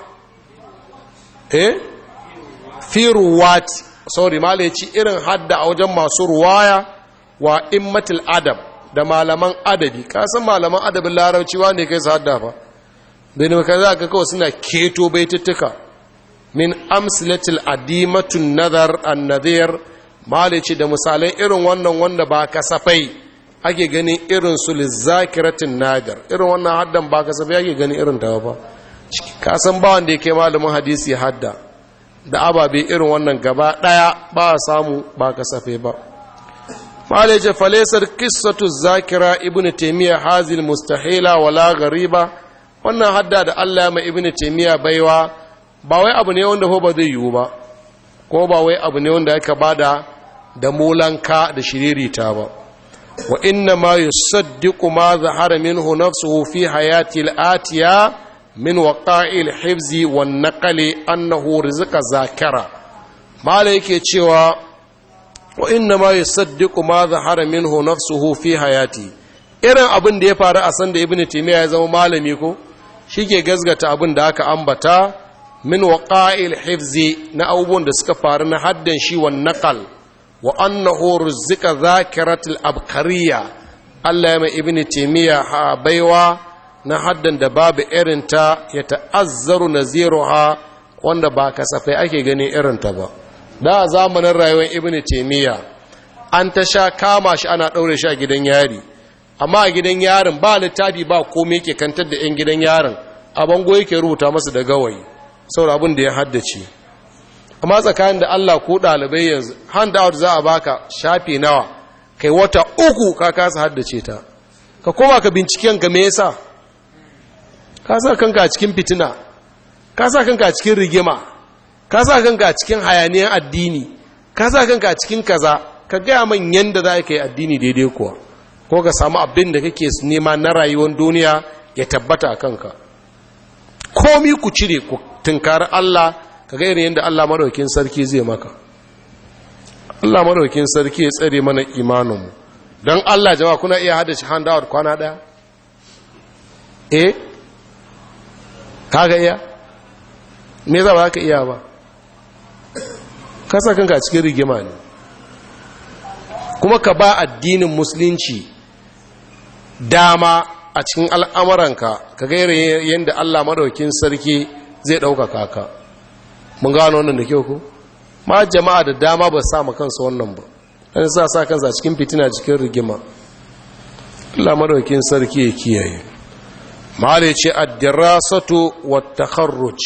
[SPEAKER 1] fi ruwati sorry mala ya ci irin hadda a wajen masu ruwaya wa immatul adab da malaman adabi kasan malaman adabin larabci ne kai su hadda fa bai ne ka za ka kawai suna keto baituttuka min amsilatil adimatun nazar an-nadhir malici da misalai irin wannan wanda ba kasafai ake ganin irin su lizakiratin nadir irin wannan haddan ba kasafai ake ganin irin ta ba kasan ba wanda yake malamin hadisi hadda da ababe irin wannan gaba daya ba samu ba kasafai ba malici falaisar qissatu zakira ibnu taymiya hazil mustahila wala ghariba wannan hadda da Allah mai ibnu taymiya baiwa ba wai abu ne wanda ba zai yiwu ba ko ba wai abu ne wanda aka bada da molanka da shiririta ba wa inna ma yusaddiqu ma zahara minhu nafsuhu fi hayati al-atiya min waqa'i al-hifzi wan naqli annahu rizqa zakara mala yake cewa wa inna ma yusaddiqu ma zahara minhu nafsuhu fi hayati irin abin da ya faru a san da ibnu taymiya ya zama malami ko shike gazgata abin da aka ambata min waqa'il hifzi na abubuwan da suka faru na haddan shi wan naqal wa annahu ruzika zakiratul abkariya Allah ya mai ibnu taymiya ha baiwa na haddan da babu irinta ya ta'azzaru naziruha wanda ba kasafai ake gani irinta ba da zamanin rayuwar ibnu taymiya an ta sha kama shi ana daure shi a gidan yari amma a gidan yarin ba littafi ba komai yake kantar da yan gidan yarin a bango yake rubuta masa da gawayi saboda abin da ya haddace amma tsakanin da Allah ko ɗalibai yanzu handout za a baka shafi nawa kai wata 3 ka kasa haddace ta ka koma ka binciken ka me yasa ka sa kanka a cikin fitina ka sa kanka a cikin rigima ka sa kanka a cikin hayaniyar addini ka sa kanka a cikin kaza ka gaya man yanda za ka yi addini daidai kuwa ko ka samu abin da kake nema na rayuwar duniya ya tabbata a kanka komi ku cire ku tunkari Allah ka ga irin yadda Allah madaukakin sarki zai maka Allah madaukakin sarki ya tsare mana imaninmu don Allah jama'a kuna iya hada shi handout kwana daya kaga iya me za ba ka iya ba kasa kanka cikin rigima ne kuma ka ba addinin musulunci dama a cikin al'amuranka ka ga irin yadda Allah madaukakin sarki zai ɗaukaka ka mun gano wannan da kyau ku ma jama'a da dama ba sa kansu wannan ba dan sa kansa cikin fitina cikin rigima Allah madaukakin sarki ya kiyaye mala ce ad-dirasatu wat-takharruj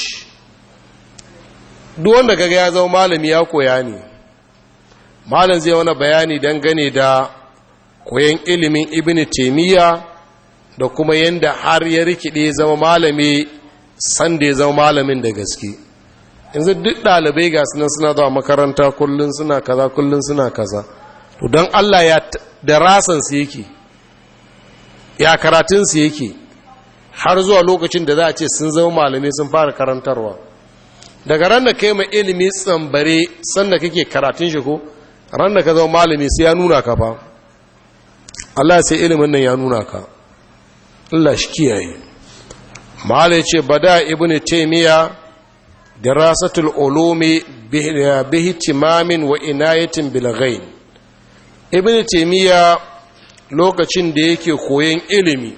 [SPEAKER 1] duk wanda kaga ya zama malami ya koya ne malam zai wani bayani dangane da koyan ilimin ibnu taymiya da kuma yanda har ya rikide zama malami san da ya zama malamin da gaske yanzu duk ɗalibai ga sunan suna zuwa makaranta kullum suna kaza kullum suna kaza to don Allah ya darasan su yake ya karatun su yake har zuwa lokacin da za a ce sun zama malamai sun fara karantarwa daga ran da kai mai ilimi tsambare sanda kake karatun shi ko ran da ka zama malami sai ya nuna ka fa Allah sai ilimin nan ya nuna ka Allah shi kiyaye malai ce bada ibnu taymiya dirasatul ulumi bi ihtimamin wa inayatin bil ghaib ibnu taymiya lokacin da yake koyon ilimi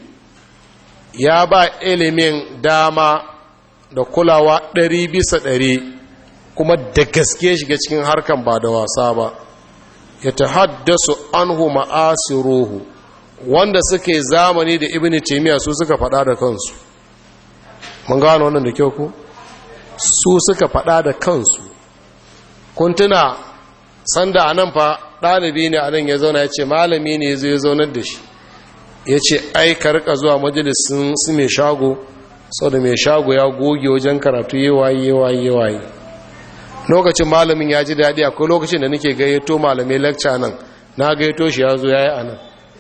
[SPEAKER 1] ya ba ilimin dama da kulawa 100% kuma da gaske shiga cikin harkan ba da wasa ba ya tahaddasu anhu ma'asiruhu wanda suke zamani da ibnu taymiya su suka faɗa da kansu mun gano wannan da kyau ko su suka faɗa da kansu kun tuna sanda anan fa ɗalibi ne anan ya zauna ya ce malami ne zai zaunar da shi ya ce ai ka rika zuwa majalisun su mai shago sau da mai shago ya goge wajen karatu yewaye lokacin malamin ya ji daɗi akwai lokacin da nake gayyato malamai lakca nan na gayyato shi ya zo ya yi anan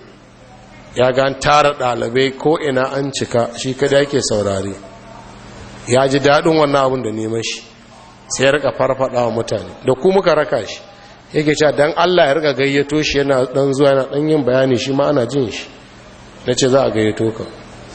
[SPEAKER 1] ya gan tara ɗalibai ko ina an cika shi kada yake saurari ya ji daɗin wannan abin da neman shi sai ya rika farfaɗa wa mutane da ku muka raka shi yake cewa don Allah ya rika gayyato shi yana ɗan zuwa yana ɗan yin bayani shi ma ana jin shi na ce za a gayyato ka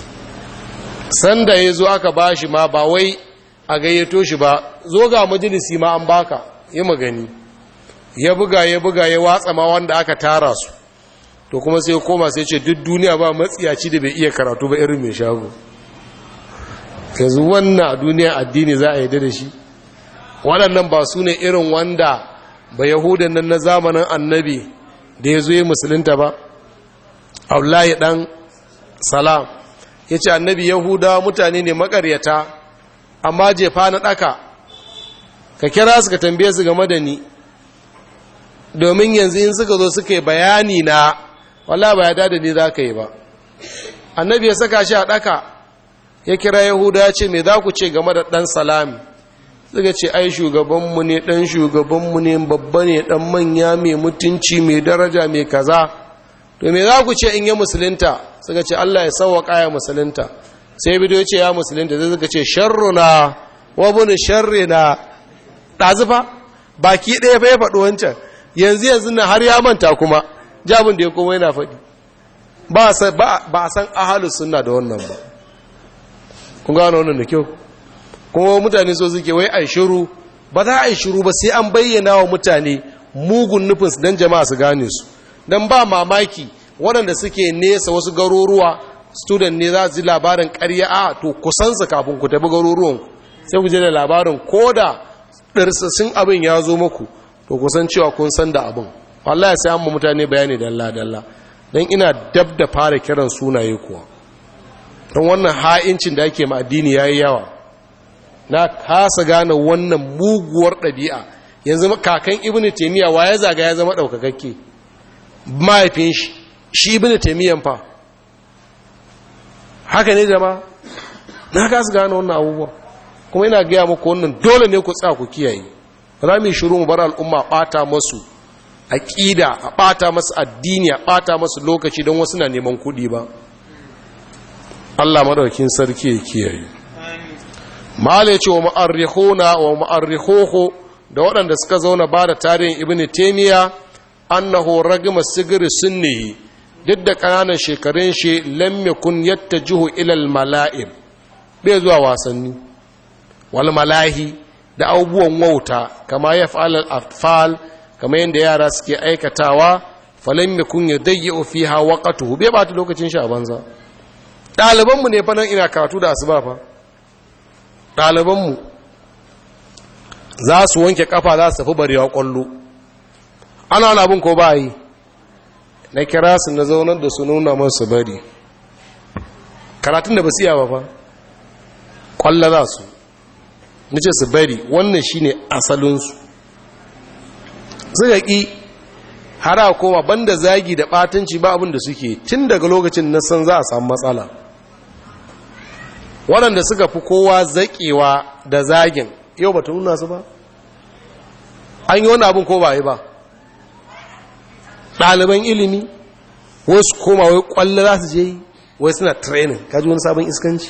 [SPEAKER 1] sanda ya zo aka ba shi ma ba wai a gayyato shi ba zo ga majalisi ma an baka yi magani ya buga ya watsa ma wanda aka tara su to kuma sai koma sai ce duk duniya ba matsiyaci da bai iya karatu ba irin mai shago. Yanzu wannan a duniya addini za a yi da shi. Waɗannan ba su ne irin wanda ba yahudan nan na zamanin annabi da ya zo yi musulunta ba. Abdullahi ɗan Salam ya ce annabi yahudawa mutane ne makaryata amma jefa na ɗaka, ka kira su ka tambaye su game da ni, domin yanzu in suka zo suka yi bayani na wala ba ya da ni za ka yi ba. Annabi ya saka shi a ɗaka ya kira yahuda ya ce me za ku ce game da ɗan Salami? Suka ce ai shugabanmu ne, ɗan shugabanmu ne, babba ne, ɗan manya, mai mutunci, mai daraja, mai kaza. To me za ku ce in yi musulunta? Suka ce Allah ya sauwaƙa ya musulunta. Sai bidiyo ce ya musulunta, zai suka ce sharruna wa bin sharrina. ɗazufa baki ɗaya fa ya faɗi wancan, yanzu na har ya manta kuma jabin da ya koma yana faɗi. Ba a san ahalus sunna da wannan ba. Kun gano wannan da kyau? Kuma mutane so suke wai ai shiru, ba za a yi shiru ba sai an bayyana wa mutane mugun nufinsu don jama'a su gane su. Don ba mamaki waɗanda suke nesa wasu garuruwa student ne za su ji labarin ƙarya a to kusansa kafin ku tafi garuruwan sai ku je da labarin ko da ɗarsashin abin ya zo muku to kusan cewa kun san da abin. Allah ya sai an mutane bayani dalla-dalla don ina dab da fara kiran sunaye kuwa, don wannan ha'incin da ake ma addini ya yi yawa. Na kasa gane wannan muguwar ɗabi'a. Yanzu kakan Ibn Taymiyyah wa ya zaga ya zama ɗaukakakke? Mahaifin shi Ibn Taymiyyah fa haka ne jama'a. Na kasa gane wannan abubuwa, kuma ina gaya muku wannan dole ne ku tsaya ku kiyaye. Ba za mu yi shiru mu bar al'umma ɓata masu aƙida, a ɓata masu addini, a ɓata masu lokaci don wasu na neman kuɗi ba. Allah madaukakin sarki ya kiyaye. Mala ya ce wa ma'arrihuna wa ma'arrihuhu da waɗanda suka zauna ba da tarihin Ibn Taymiyyah annahu ragma sigri sunnihi, duk da ƙananan shekarun shi lam yakun yattajihu ila al mala'ib, bai zuwa wasanni wal malahi da abubuwan wauta kama yaf'al al atfal, kama yanda yara suke aikatawa. Falam yakun yadayyu fiha waqtuhu, bai bata lokacin shi a banza. Ɗalibanmu ne fa nan ina karatu da asuba fa, ɗalibanmu za su wanke kafa za su tafi barewa ƙwallo, ana wani abin ko ba yi, na kira su na zaunar da su nuna masu bari karatun da ba su yawa fa, ƙwallo za su nace su bari, wannan shi ne asalinsu. suka ƙi har a koma banda zagi da ɓatanci ba abin da suke, tun daga lokacin na san za a samu matsala. Waɗanda suka fi kowa zaƙewa da zagin yau ba ta nuna su ba, an yi wani abin ko ba yi ba. Ɗaliban ilimi wasu koma wai ƙwallo za su je yi, wai suna training, kaji wani sabon iskanci.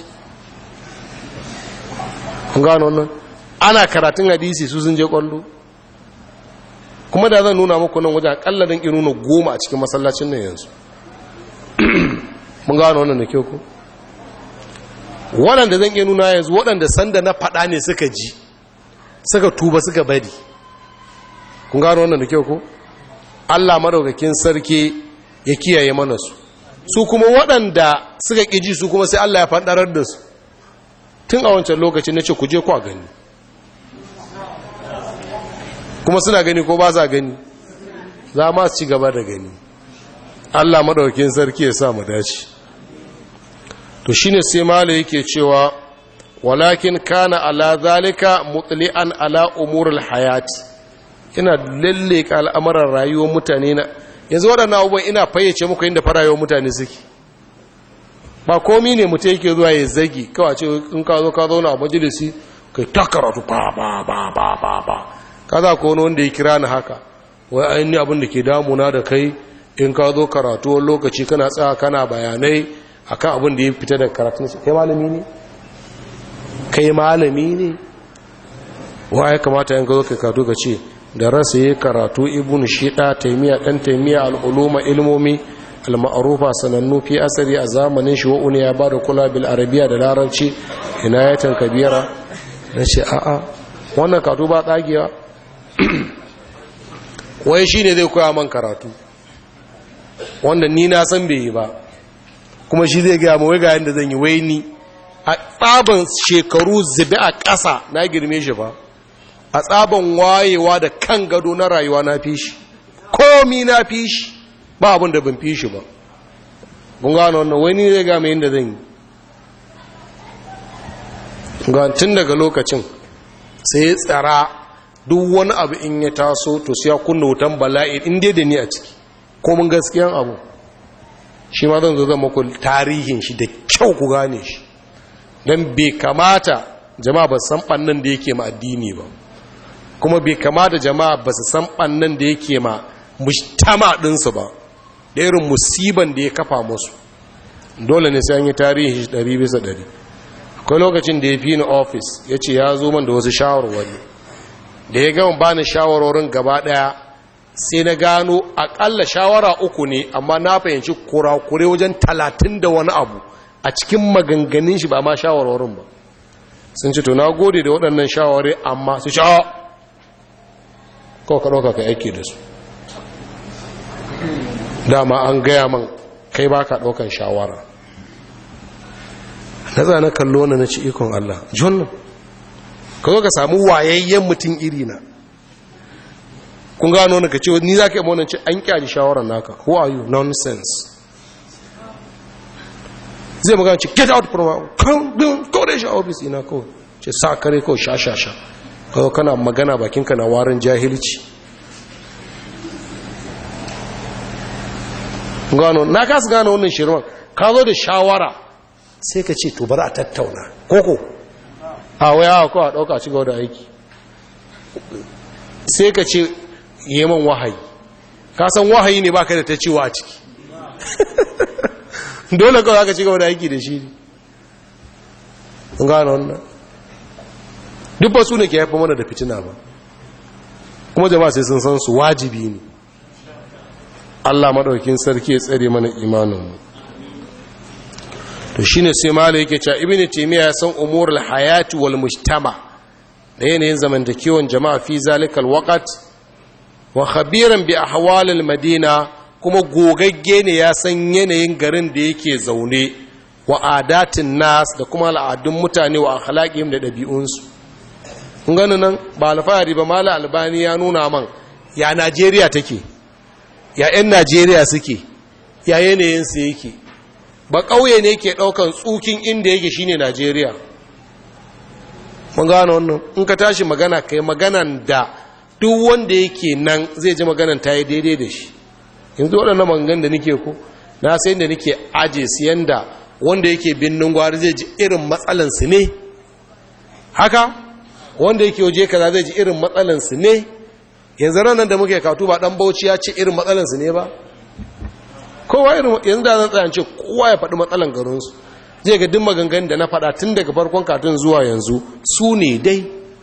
[SPEAKER 1] kun gano wannan? Ana karatun hadisi su sun je ƙwallo. Kuma da zan nuna muku nan wajen akalla don ki nuna 10 a cikin masallacin nan yanzu. Mun gano wannan da kyau ku? Waɗanda zan iya nuna yanzu waɗanda sanda na faɗa ne suka ji, suka tuba suka bari. Kun gano wannan da kyau ku? Allah madaukakin sarki ya kiyaye mana su. Su kuma waɗanda suka ƙiji su kuma sai Allah ya faɗarar da su. Tun a wancan lokacin na ce ku je ku a gani. Kuma suna gani ko ba za gani, za ma su ci gaba da gani. Allah madaukakin sarki ya sa mu dace. To shine sai mala yake cewa walakin kana ala zalika mutli'an ala umuril hayat, ina lalle ka al'amuran rayuwar mutane na yanzu. Waɗannan abubuwan ina fayyace muku inda farayuwar mutane suke. Ba komi ne mutum yake zuwa ya zagi kawai ce in ka zo ka zauna a majalisi kai ta karatu ba kaza ko wani wanda ya kira ni haka, wai ainihin abin da ke damuna da kai in ka zo karatu wani lokaci kana tsaya kana bayanai akan abin da ya fita daga karatun. Kai malami ne? Kai malami ne? Wa ya kamata yin ka zo kai karatu ka ce da rasa yi karatu ibn shida taimiyya ɗan taimiyya al'uluma ilmomi al-ma'arufa sanannu fi asari a zamanin shi wa'uni ya ba da kula bil arabiya da larabci inayatan kabira. Na ce a'a wannan karatu ba tsagewa. Wai shi ne zai koya man karatu. wanda ni na san bai yi ba, kuma shi zai gaya mawai ga yadda zan yi, wai ni a tsaban shekaru zube a ƙasa na girme shi ba, a tsaban wayewa da kan gado na rayuwa na fi shi, komi na fi shi, ba abin da ban fi shi ba. Mun gano wannan, wai ni zai gaya mai yadda zan yi. Tun daga lokacin sai ya tsara duk wani abu in ya taso to sai ya kunna wutan bala'i in dai da ni a ciki, ko mun gaskiyan abu shi ma zan zo zama ku tarihin shi da kyau ku gane shi, don bai kamata jama'a ba san ɓannan da yake ma addini ba, kuma bai kamata jama'a ba su san ɓannan da yake ma mujtama ɗinsu ba, da irin musiban da ya kafa musu. Dole ne sai an yi tarihin shi 100%. akwai lokacin da ya fi ni ofis ya ce ya zo man da wasu shawarwari, da ya gama bani shawarorin gaba ɗaya sai na gano akalla shawara 3 ne, amma na fahimci kurakure wajen 30 da wani abu a cikin maganganun shi ba ma shawarwarin ba. Sun ce to na gode da waɗannan shawarwari, amma su kawai ka ɗauka ka aiki da su, dama an gaya man kai ba ka ɗaukan shawara. na zana kallo na ci ikon Allah john ka zo ka samu wayayyen mutum iri na, kun gano na ka ce ni za ka yi maunan ce an kyaji shawarar naka, who are you, nonsense. zai magana ce get out from my kawai shi a ofis ina kawai ce sa kare kawai sha kawai kana magana bakinka na warin jahilci. gano na kasu gano wannan shirman, ka zo da shawara sai ka ce to bari a tattauna koko a waya ko a dauka ci gaba da aiki, sai ka ce yeman wahayi, ka san wahayi ne baka da ta ciwa a ciki dole kawai aka ci gaba da aiki da shi. gano wannan duk ba su ne ke haifar mana da fitina ba, kuma jama'a sai sun san su wajibi ne. Allah maɗaukin sarki ya tsare mana imaninmu. To shi ne sai mala yake cewa ibn taymiya ya san umurul hayati wal mujtama, da yanayin zamantakewan jama'a fi zalikal waqt, wa khabiran bi ahwalil madina, kuma gogagge ne ya san yanayin garin da yake zaune, wa adatin nas, da kuma al'adun mutane, wa akhlaqihim da ɗabi'unsu. kun gani nan ba alfahari ba, mala albani ya nuna man ya Najeriya take, ya 'yan Najeriya suke, ya yanayinsu yake. Ba ƙauye ne ke ɗaukan tsukin inda yake shine Najeriya. mun gano wannan, in ka tashi magana kai maganan da duk wanda yake nan zai ji maganan ta yi daidai da shi. yanzu waɗannan magangan da nake ko na sai da nake aje su yanda wanda yake binnin gwari zai ji irin matsalansu ne, haka wanda yake waje kaza zai ji irin matsalansu ne. yanzu ranar da muke katu ba ɗan Bauchi ya ce irin matsalansu ne ba, kowa irin, yanzu da zan tsayance kowa ya faɗi matsalan garinsu, zai ga duk maganganun da na faɗa tun daga farkon katun zuwa yanzu su ne dai.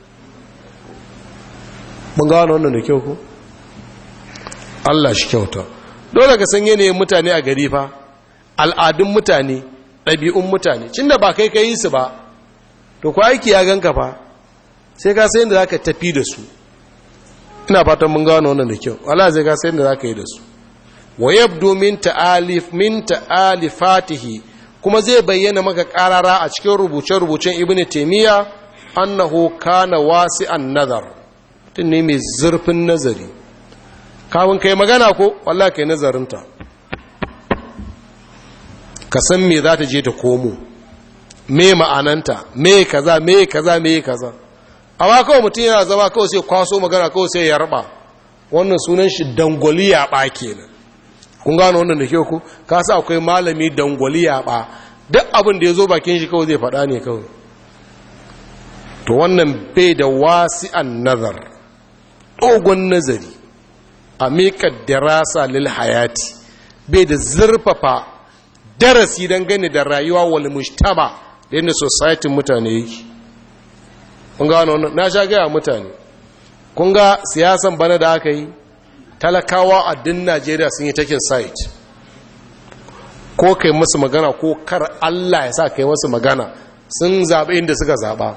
[SPEAKER 1] mun gano wannan da kyau ko Allah shi kyauta. Dole ka san yanayin mutane a gari fa, al'adun mutane, ɗabi'un mutane, cin da ba kai ka yi su ba, to ku aiki ya ganka fa, sai ka sayin da za ka tafi da su. ina fatan mun gano wannan da kyau, Allah zai ka sayin da za ka yi da su. wa yabdu min ta'alifatihi, kuma zai bayyana maka karara a cikin rubuce-rubucen ibn taymiya annahu kana wasi'an nazar, tun ne mai zurfin nazari. kawun kai magana ko wallahi kai nazarinta, ka san me za ta je ta komo, me ma'ananta, me kaza me kaza me kaza. amma kawai mutum yana zama kawai sai kwaso magana kawai sai ya raba, wannan sunan shi dangwali yaɓa kenan. kun gano wannan da kyau ku, ka sa akwai malami dangwali yaɓa, duk abin da ya zo bakin shi kawai zai faɗa ne kawai. to wannan bai da wasi'an nazar, dogon nazari a miƙar dirasa lil hayati, bai da zurfafa darasi don gani da rayuwa wal mujtama, da yadda society mutane yake. kun gano wannan, na sha gaya mutane, kun ga siyasan bana da aka yi, talakawa a din Najeriya sun yi taking side, ko kai masu magana ko kar Allah ya sa kai masu magana, sun zaɓe inda suka zaɓa.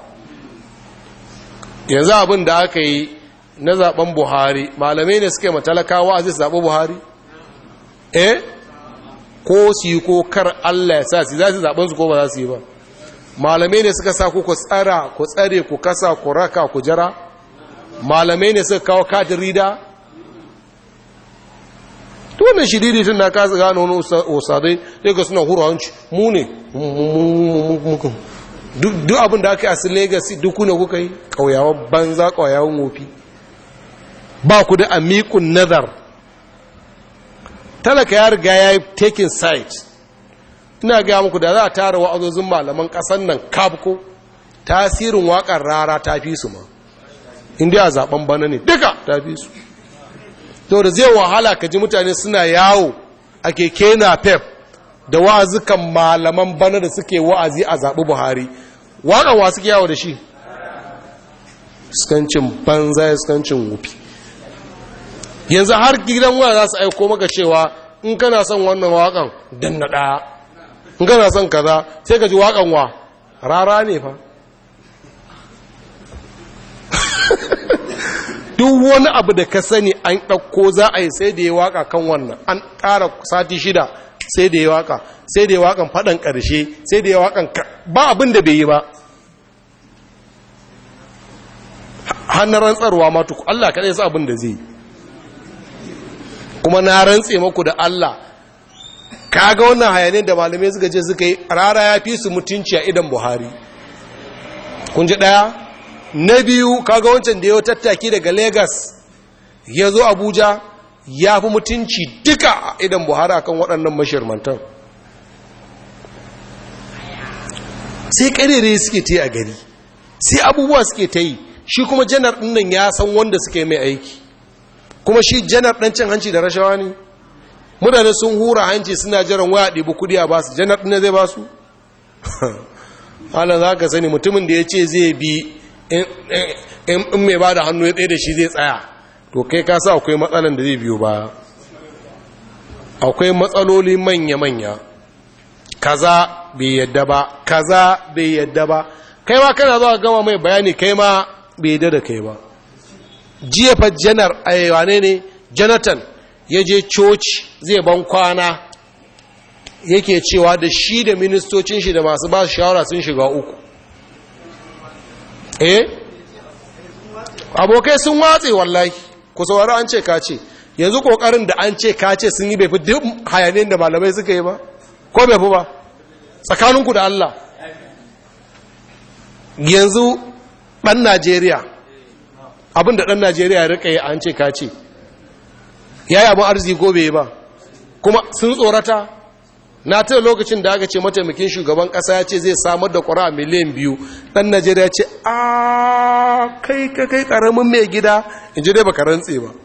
[SPEAKER 1] yanzu abin da aka yi na zaɓen Buhari, malamai ne suka yi matalakawa a zai zaɓi Buhari? ko su yi ko kar Allah ya sa su za su zaɓen su ko ba za su yi ba. Malamai ne suka sa ku tsara ku tsare ku kasa ku raka ku jira? Malamai ne suka kawo katin rida? to wannan shiriri tun na kasa gano wani osadai sai ga suna hura hanci mu ne duk abin da aka yi a legacy duk ne kuka yi ƙauyawan banza ƙauyawan wofi ba ku da amikun nazar. talaka ya riga ya yi taking side. ina gaya muku da za a tara wa'azozin malaman ƙasan nan kabko tasirin waƙar rara ta fi su ma inda a zaben bana ne duka ta fi su. to da zai wahala ka ji mutane suna yawo a keke na pep da wa'azukan malaman bana da suke wa'azi a zaɓi buhari. waƙan wa suke yawo da shi? iskancin banza iskancin wufi. yanzu har gidan waya za su aiko maka cewa in kana son wannan waƙan danna ɗaya, in kana son kaza sai ka ji waƙan wa rara ne fa. duk wani abu da ka sani an ɗauko za a yi sai da ya waka kan wannan an ƙara sati 6 sai da ya waka sai da ya wakan faɗan ƙarshe sai da ya wakan ba abin da bai yi ba. hannun rantsarwa ma tuku Allah kaɗai sa abin da zai yi. kuma na rantse maku da Allah kaga wannan hayanin da malamai suka je suka yi rara ya fi su mutunci a idan Buhari. kun ji ɗaya. na biyu kaga wancan da ya tattaki daga Lagos ya zo Abuja ya fi mutunci duka a idan Buhari akan waɗannan mashirmantan. sai ƙarere suke ta yi a gari sai abubuwa suke ta yi. shi kuma janar ɗinnan ya san wanda suke mai aiki kuma shi janar ɗan cin hanci da rashawa ne. mutane sun hura hanci suna jiran waya ɗibi kudi a basu janar ɗin zai basu. halin za ka sani mutumin da ya ce zai bi in mai ba da hannu ya tsaye da shi zai tsaya to kai ka sa akwai matsalan da zai biyo ba. akwai matsaloli manya-manya kaza bai yadda ba kaza bai yadda ba kai ma kana zuwa gama mai bayani kai ma bai yadda da kai ba. jiya fa janar aiwane ne Jonathan ya je coci zai ban kwana yake cewa da shi da ministocin shi da masu ba shawara sun shiga uku. abokai sun watse wallahi ku saurari an ce kace yanzu kokarin da an ce kace sun yi bai fi duk hayanin da malamai suka yi ba ko bai fi ba tsakaninku da Allah. yanzu ɗan Najeriya abinda ɗan Najeriya ya rika yi an ce kace ya yi abin arziki ko bai ba kuma sun tsorata. na ta lokacin da aka ce mataimakin shugaban ƙasa ya ce zai samar da ƙuri'a miliyan 2 ɗan Najeriya ce a kai ƙaramin mai gida in ji dai baka rantse ba.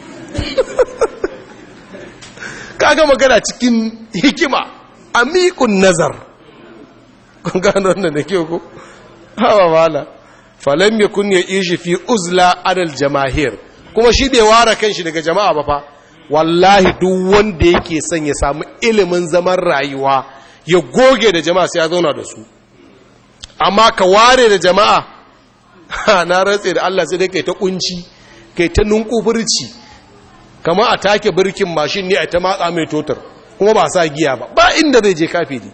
[SPEAKER 1] kaga magana cikin hikima amikun nazar. kun gano wannan da ke ku hawa mala falam yakun ya ishi fi uzla adal jamahir kuma shi bai ware kanshi daga jama'a ba fa. wallahi duk wanda yake son ya samu ilimin zaman rayuwa ya goge da jama'a sai ya zauna da su. amma ka ware da jama'a na rantse da Allah sai dai kai ta kunci kai ta nunkufurci kamar a take birkin mashin ne a ta matsa mai totar kuma ba sa giya ba inda zai je kafiri.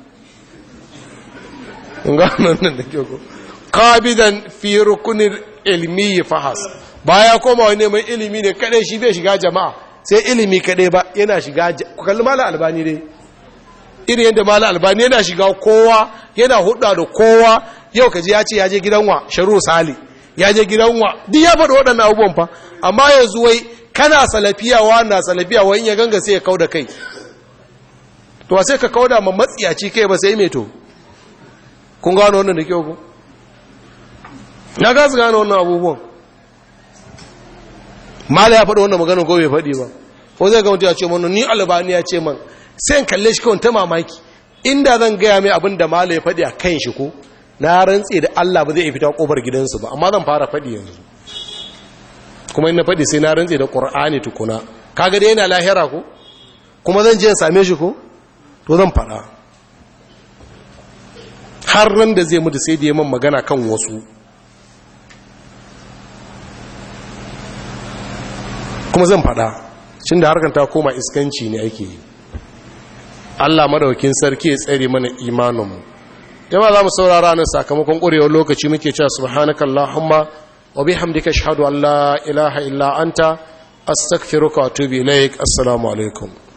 [SPEAKER 1] gano nan da kyau ko qabidan fi rukunin ilmi fahas baya koma wani neman ilimi ne kadai shi bai shiga jama'a sai ilimi kadai ba yana shiga kalli mala albani dai irin yadda mala albani yana shiga kowa yana hudda da kowa. yau kaji ya ce ya je gidan wa sharu sali ya je gidan wa duk ya faɗi waɗannan abubuwan fa amma yanzu wai kana salafiyawa na salafiyawa in ya ganga sai ya kauda kai to sai ka kauda ma matsiyaci kai ba sai me to kun gano wannan da kyau ko na gasu gano wannan abubuwan. mala ya faɗi wannan magana ko bai faɗi ba ko zai ga mutum ya ce mana ni albani ya ce man sai in kalle shi kawai ta mamaki inda zan gaya mai abin da mala ya faɗi a kan shi ko na rantse da Allah ba zai iya fita kofar gidansu ba amma zan fara faɗi yanzu kuma in na faɗi sai na rantse da Qur'ani tukuna kaga dai yana lahira ko kuma zan je in same shi ko to zan faɗa har ran da zai mutu sai da yaman magana kan wasu kuma zan fada cin da harkar ta koma iskanci ne ake yi. Allah madaukin sarki ya tsare mana imaninmu. Jama'a za mu saurara nan sakamakon ƙurewar lokaci muke cewa subhanakallahumma wa bihamdika ashhadu an la ilaha illa anta astaghfiruka wa atubu ilaik. Assalamu alaikum.